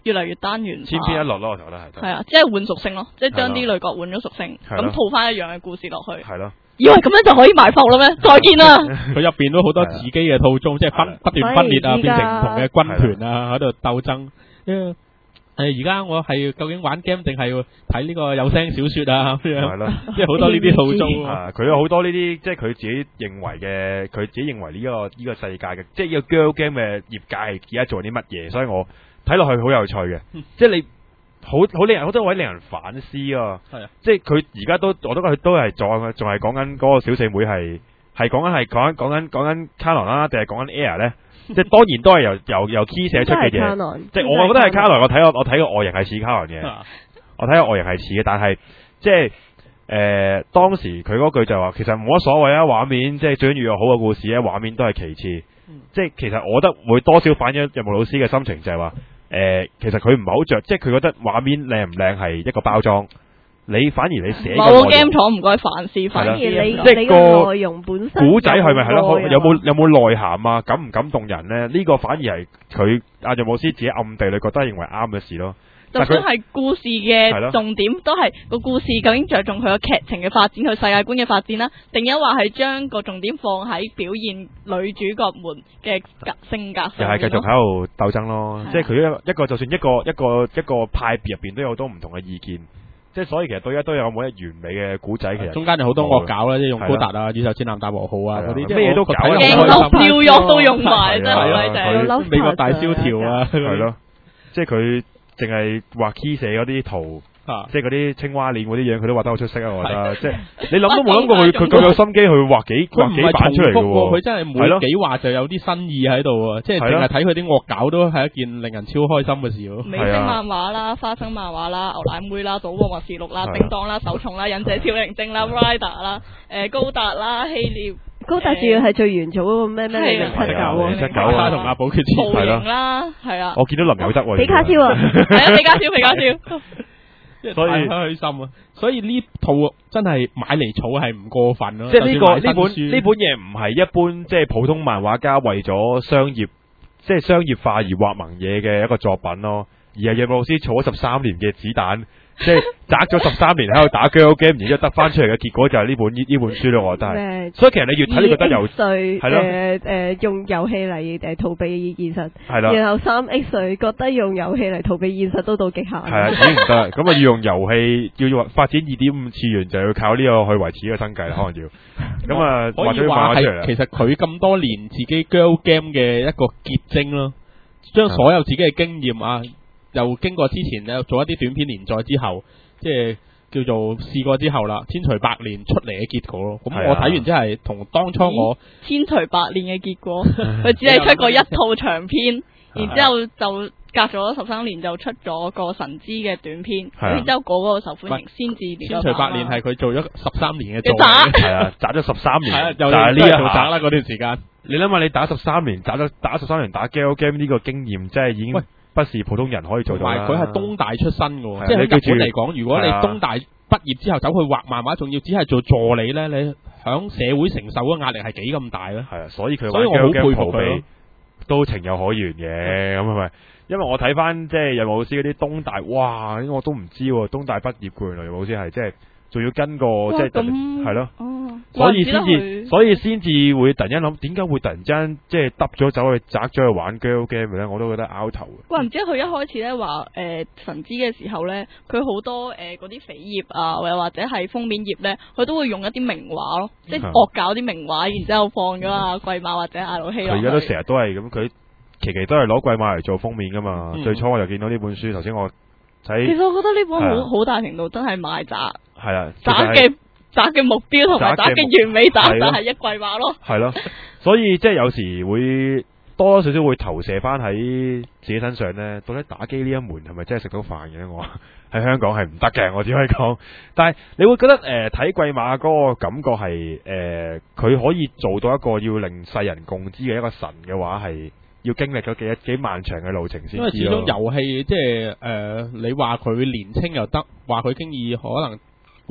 越嚟越單元化， 千篇一律咯，我覺得係。 係啊，即係換屬性咯，即係將啲女角換咗屬性，咁套翻一樣嘅故事落去。 係咯。 以為咁樣就可以埋伏啦咩？再見啦！ 佢入邊都好多自己嘅套裝，即係分不斷分裂啊，變成唔同嘅軍團啊，喺度鬥爭。誒，而家我係究竟玩 game 定係睇呢個有聲小說啊？咁樣係咯，即係好多呢啲套裝。 啊，佢有好多呢啲，即係佢自己認為嘅，佢自己認為呢個呢個世界嘅，即係呢個 girl game 嘅業界係而家做啲乜嘢，所以我睇落去好有趣嘅，即係你。好好令人好多位令人反思啊！係啊，即係佢而家都，我都覺得佢都係仲仲係講緊嗰個小四妹係係講緊係講緊講緊講緊卡倫啦，定係講緊 Air 咧？即係當然都係由由由 Key 寫出嘅嘢，即係我覺得係卡倫。我睇個我睇個外形係似卡倫嘅，我睇個外形係似嘅，但係即係誒、呃、當時佢嗰句就話其實冇乜所謂啊，畫面即係最緊要有好嘅故事咧，畫面都係其次。嗯、即係其實我覺得會多少反映任務老師嘅心情就係話。誒、呃，其實佢唔係好着，即係佢覺得畫面靚唔靚係一個包裝，你反而你寫個某個 game 廠唔該凡事反而你你個內容本身古仔係咪係咯？有冇有冇內涵啊？感唔感動人咧？呢、這個反而係佢阿任老師自己暗地裏覺得認為啱嘅事咯。 就算係故事嘅重點，都係個故事究竟着重佢個劇情嘅發展，佢世界觀嘅發展啦，定一話係將個重點放喺表現女主角們嘅性格上面， 又係繼續喺度鬥爭咯。即係佢一個一個，就算一個一個一個派別入邊都有好多唔同嘅意見。即係所以其實到而家都有冇一完美嘅古仔，其實中間有好多惡搞啦，即係用高達啊、宇宙戰艦大和號啊嗰啲， 咩嘢都搞， 鏡頭跳躍都用埋，真係好靚仔。美國大蕭條啊， 係咯，即係佢。淨係畫 key 寫嗰啲圖，啊、即係嗰啲青蛙臉嗰啲樣，佢都畫得好出色啊！我覺得，即係你諗都冇諗過佢佢咁有心機去畫幾畫幾版出嚟嘅喎。 佢真係每幾畫就有啲新意喺度啊！即係淨係睇佢啲惡搞都係一件令人超開心嘅事咯。 美式漫畫啦、花生漫畫啦、牛奶妹啦、賭王默示錄啦、叮當啦、手冢啦、忍者小靈精啦、Rider 啦、誒高達啦、希臘。 高達主要係最元祖嗰個咩咩零零七九啊， 七九啊， 同阿寶決戰係咯，啦，係啊。 我見到林有德喎， 比卡超啊， 係啊，比卡超，比卡超。 所以開心啊！所以呢套真係買嚟儲係唔過分咯。 即係呢個呢本呢本嘢唔係一般即係普通漫畫家為咗商業即係商業化而畫萌嘢嘅一個作品咯，而係葉老師儲咗十三年嘅子彈。即係砸咗十三年喺度打 girl game，然之後得翻出嚟嘅結果就係呢本呢呢本書咯，我覺得係。所以其實你越睇你覺得有歲係咯，誒誒用遊戲嚟誒逃避現實， 係啦。 然後三 X 歲覺得用遊戲嚟逃避現實都到極限。 係啊，已經唔得，咁啊要用遊戲要要發展二點五次元，就要靠呢個去維持呢個生計啦，可能要。咁啊， 可以話係其實佢咁多年自己 girl game 嘅一個結晶咯，將所有自己嘅經驗啊。又經過之前咧做一啲短篇連載之後，即係叫做試過之後啦，千錘百煉出嚟嘅結果咯。咁、啊、我睇完之後同當初我千錘百煉嘅結果，佢只係出過一套長篇，然之後就隔咗十三年就出咗個神之嘅短篇，啊、然之後嗰個受歡迎先至。 千錘百煉係佢做咗十三年嘅做嘅， 係啊，打咗十三年， 係啊，又就係呢一做打啦嗰段時間。 你諗下，你打十三年，打咗打十三年打 girl game 呢個經驗，真係已經。不是普通人可以做到啦。 佢係東大出身嘅，即係喺日本嚟講，如果你東大畢業之後走去畫漫畫，仲要只係做助理咧，你響社會承受嘅壓力係幾咁大咧？係啊，所以佢所以我好佩服佢，都情有可原嘅，咁係咪？因為我睇翻即係有老師嗰啲東大，哇！我都唔知東大畢業嘅原來有老師係即係。仲要跟個即係係咯，所以先至，所以先至會突然間諗，點解會突然間即係揼咗走去砸咗去玩 girl game 咧？我都覺得拗頭。 哇！唔知佢一開始咧話誒神之嘅時候咧，佢好多誒嗰啲扉頁啊，又或者係封面頁咧，佢都會用一啲名畫咯，即係惡搞啲名畫，然之後放咗阿貴馬或者阿魯希。佢而家都成日都係咁，佢期期都係攞貴馬嚟做封面噶嘛。嗯、最初我就見到呢本書，頭先我睇。 其實我覺得呢本好好大程度真係賣砸。 係啊， 渣嘅渣嘅目標同埋渣嘅完美渣就係一季畫咯。係咯， 所以即係有時會多多少少會投射翻喺自己身上咧。到底打機呢一門係咪真係食到飯嘅咧？我喺香港係唔得嘅，我只可以講。但係你會覺得誒睇季馬嗰個感覺係誒佢可以做到一個要令世人共知嘅一個神嘅話係。要經歷咗幾幾漫長嘅路程先，因為始終遊戲即係誒，你話佢年青又得，話佢經已可能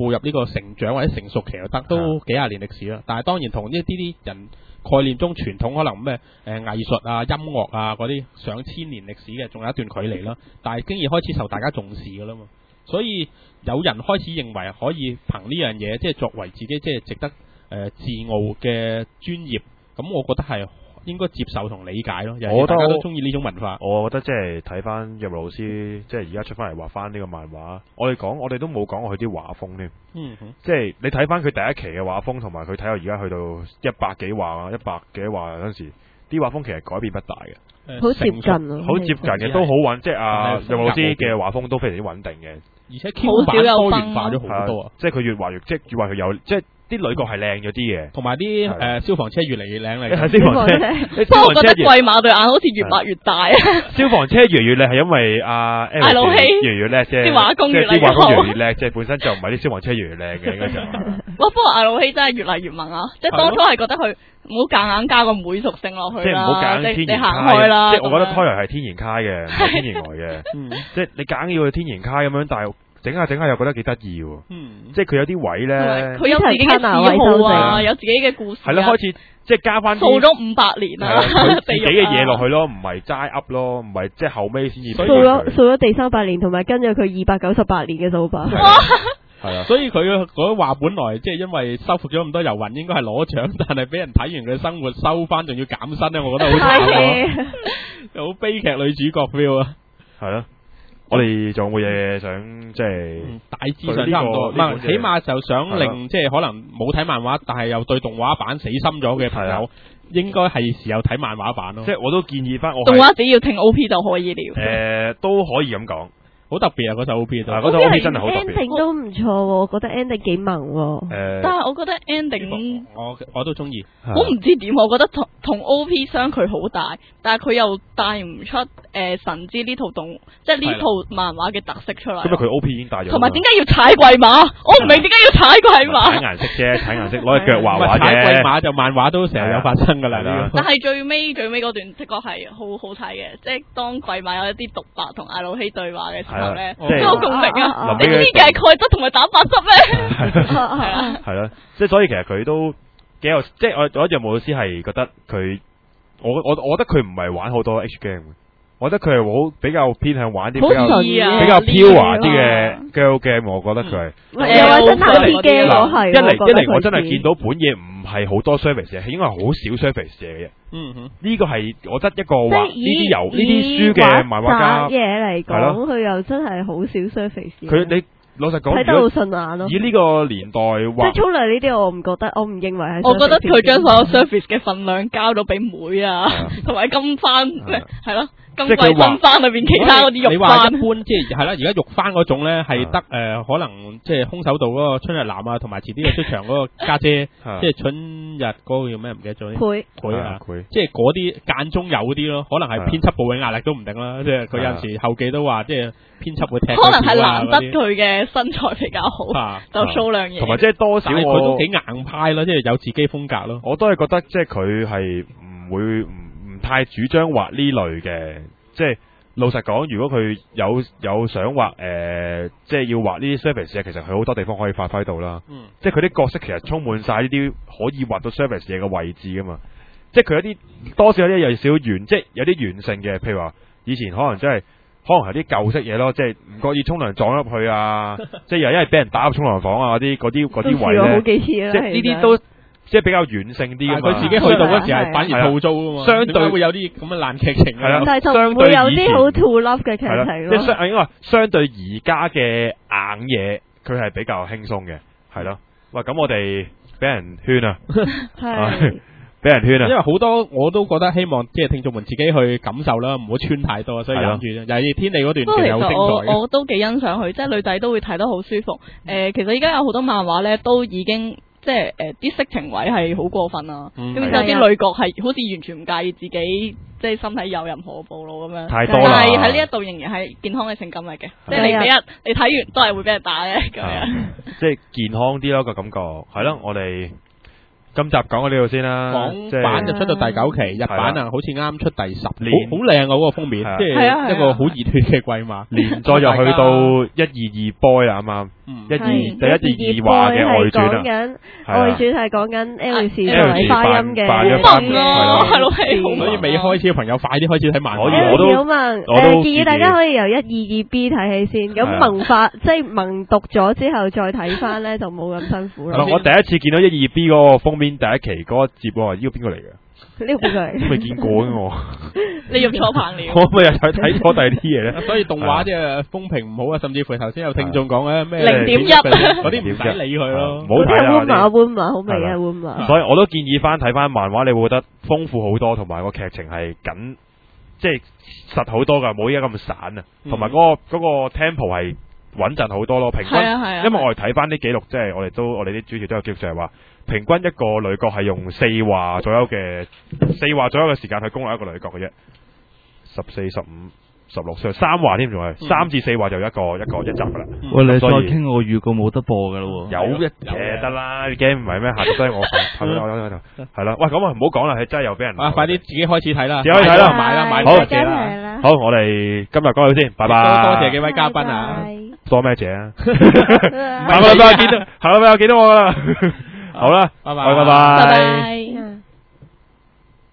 步入呢個成長或者成熟期就得，都幾廿年歷史啦。但係當然同呢啲啲人概念中傳統可能咩誒藝術啊、音樂啊嗰啲上千年歷史嘅，仲有一段距離啦。但係經已開始受大家重視㗎啦嘛，所以有人開始認為可以憑呢樣嘢，即係作為自己即係值得誒、呃、自傲嘅專業，咁我覺得係應該接受同理解咯。我大家都中意呢種文化。 我覺得即係睇翻約老師，即係而家出翻嚟畫翻呢個漫畫，我哋講我哋都冇講過佢啲畫風添。 嗯哼， 即係你睇翻佢第一期嘅畫風，同埋佢睇到而家去到一百幾畫、一百幾畫嗰陣時，啲畫風其實改變不大嘅， 好接近啊， 好接近嘅，都好穩。即係阿約老師嘅畫風都非常之穩定嘅， 而且 Q 版多元化咗好多啊！ 即係佢越畫越，即係越畫佢有即係。啲女角係靚咗啲嘅， 同埋啲誒消防車越嚟越靚嚟。 消防車， 不過我覺得貴馬對眼好似越畫越大啊！ 消防車越嚟越靚係因為阿艾魯希越嚟越叻啫， 啲畫工越嚟越好，啲畫工越嚟越叻，即係本身就唔係啲消防車越嚟越靚嘅應該就。 哇！不過艾魯希真係越嚟越猛啊！即係當初係覺得佢唔好夾硬加個妹屬性落去啦， 即係唔好夾硬天然行開啦。 即係我覺得胎兒係天然卡嘅，唔係天然呆嘅。即係你夾硬要佢天然卡咁樣，但係。整下整下又覺得幾得意喎，嗯，即係佢有啲位咧， 佢有自己嘅嗜好啊，有自己嘅故事， 係咯，開始即係加翻掃咗五百年啦， 佢自己嘅嘢落去咯，唔係齋噏咯，唔係即係後尾先至掃咗掃咗第三百年，同埋跟住佢二百九十八年嘅掃把， 係啊，所以佢嗰啲話本來即係因為收復咗咁多遊魂，應該係攞獎，但係俾人睇完佢生活收翻，仲要減薪咧，我覺得好慘，好悲劇女主角 feel 啊， 係咯。我哋仲有冇嘢想即係、嗯、 大致上差唔多，唔係起碼就想令即係可能冇睇漫畫，但係又對動畫版死心咗嘅朋友，應該係時候睇漫畫版咯。 即係我都建議翻我動畫只要聽 O P 就可以了。 誒、呃，都可以咁講。好特別啊！嗰首 O P 就係嗰首 O P 真係好特別。 ending 都唔錯喎，我覺得 ending 幾萌喎。 誒， 但係我覺得 ending 我我都中意。 我唔知點，我覺得同同 O P 相距好大，但係佢又帶唔出誒神之呢套動，即係呢套漫畫嘅特色出嚟。 因為佢 O P 已經帶咗。 同埋點解要踩貴馬？我唔明點解要踩貴馬。 踩顏色啫，踩顏色攞隻腳畫畫啫。 踩貴馬就漫畫都成日有發生㗎啦。 但係最尾最尾嗰段的確係好好睇嘅，即係當貴馬有一啲獨白同艾魯希對話嘅時候咧。共鳴啊！你知嘅係鈣質同埋蛋白質咩？係啊， 係啦，即係所以其實佢都幾有，即係我我覺得楊武老師係覺得佢，我我我覺得佢唔係玩好多 H game， 我覺得佢係好比較偏向玩啲比較比較飄華啲嘅 girl game， 我覺得佢係。 又或者睇啲 game 我係。 一嚟一嚟，我真係見到本嘢唔係好多 service 嘅，係應該係好少 service 嘅啫。嗯哼，呢個係我覺得一個畫呢啲由呢啲書嘅漫畫家嘢嚟講，佢又真係好少 surface。 佢你老實講， 睇得好順眼咯。 以呢個年代畫， 即係沖涼呢啲，我唔覺得，我唔認為係。 我覺得佢將所有 surface 嘅份量交到俾妹啊，同埋金番，係咯。金貴金番裏邊其他嗰啲肉番， 你話一般即係係啦，而家肉番嗰種咧係得誒，可能即係空手道嗰個春日男啊，同埋遲啲嘅出場嗰個家姐，即係春日嗰個叫咩唔記得咗？ 佢佢啊，即係嗰啲間中有啲咯，可能係編輯部嘅壓力都唔定啦。即係佢有陣時後記都話，即係編輯會踢。 可能係難得佢嘅身材比較好，就數量嘢。 同埋即係多少佢都幾硬派咯，即係有自己風格咯。 我都係覺得即係佢係唔會唔。太主張畫呢類嘅，即係老實講，如果佢有有想畫誒、呃，即係要畫呢啲 service 嘢，其實佢好多地方可以發揮到啦。嗯，即係佢啲角色其實充滿晒呢啲可以畫到 service 嘢嘅位置噶嘛。即係佢有啲多少有啲有少少圓，即係有啲圓性嘅，譬如話以前可能真係可能係啲舊式嘢咯，即係唔覺意沖涼撞入去啊，即係又因為俾人打入沖涼房啊嗰啲嗰啲嗰啲位咧， 好幾次即係呢啲都。即係比較軟性啲嘅， 佢自己去到嗰時係反而套租噶嘛，相對會有啲咁嘅爛劇情。係啦， 但係就唔會有啲好 to love 嘅劇情咯。 即係相應該話，相對而家嘅硬嘢，佢係比較輕鬆嘅，係咯。喂，咁我哋俾人圈啊，係俾人圈啊。 因為好多我都覺得希望即係聽眾們自己去感受啦，唔好穿太多，所以忍住。尤其是天地嗰段其實好精彩。 我我都幾欣賞佢，即係女仔都會睇得好舒服。誒，其實而家有好多漫畫咧，都已經。即係誒啲色情位係好過分啊！咁有啲女角係好似完全唔介意自己即係身體有任何暴露咁樣， 太多啦。 但係喺呢一度仍然係健康嘅性感嚟嘅，即係你俾人你睇完都係會俾人打嘅咁樣。 即係健康啲咯個感覺，係咯。我哋今集講到呢度先啦。 港版就出到第九期，日版啊好似啱出第十年，好靚啊嗰個封面，即係一個好熱血嘅貴馬。 連載就去到一二二 boy 啦啱啱。 一二第一至二話嘅外傳啊， 外傳係講緊 L 字作為發音嘅， 好文咯，係咯，係好。 所以未開始嘅朋友快啲開始睇漫畫。 我都好文，誒建議大家可以由一二二 B 睇起先，咁萌發即係萌讀咗之後再睇翻咧，就冇咁辛苦啦。 我第一次見到一二 B 嗰個封面第一期嗰一節喎，呢個邊個嚟嘅？ 呢個邊個嚟？ 未見過嘅我。 你用錯棚了。 我咪又睇睇咗第二啲嘢咧。 所以動畫即係風評唔好啊，甚至乎頭先有聽眾講咧咩零點一嗰啲唔使理佢咯。 唔好睇啊！ 溫馬溫馬好味啊溫馬。 所以我都建議翻睇翻漫畫，你會覺得豐富好多，同埋個劇情係緊，即係實好多㗎，冇依家咁散啊。同埋嗰個嗰個 tempo 係穩陣好多咯，平均。 係啊係啊。 因為我哋睇翻啲記錄，即係我哋都我哋啲主持都有記錄，就係話平均一個女角係用四話左右嘅四話左右嘅時間去攻略一個女角嘅啫。十四、十五、十六歲三話添，仲係三至四話就一個一個一集噶啦。 喂，你再傾我預告冇得播噶咯喎。 有一嘢得啦，你驚唔係咩？下集都係我拍咗我度，係啦。喂，咁啊唔好講啦，係真係又俾人啊！快啲自己開始睇啦， 自己開始睇啦， 買啦買好謝啦。 好，我哋今日講到先，拜拜。 多謝幾位嘉賓啊！ 多咩謝啊？下個禮拜見到，下個禮拜又見到我噶啦。好啦， 拜拜， 拜拜。 拜拜。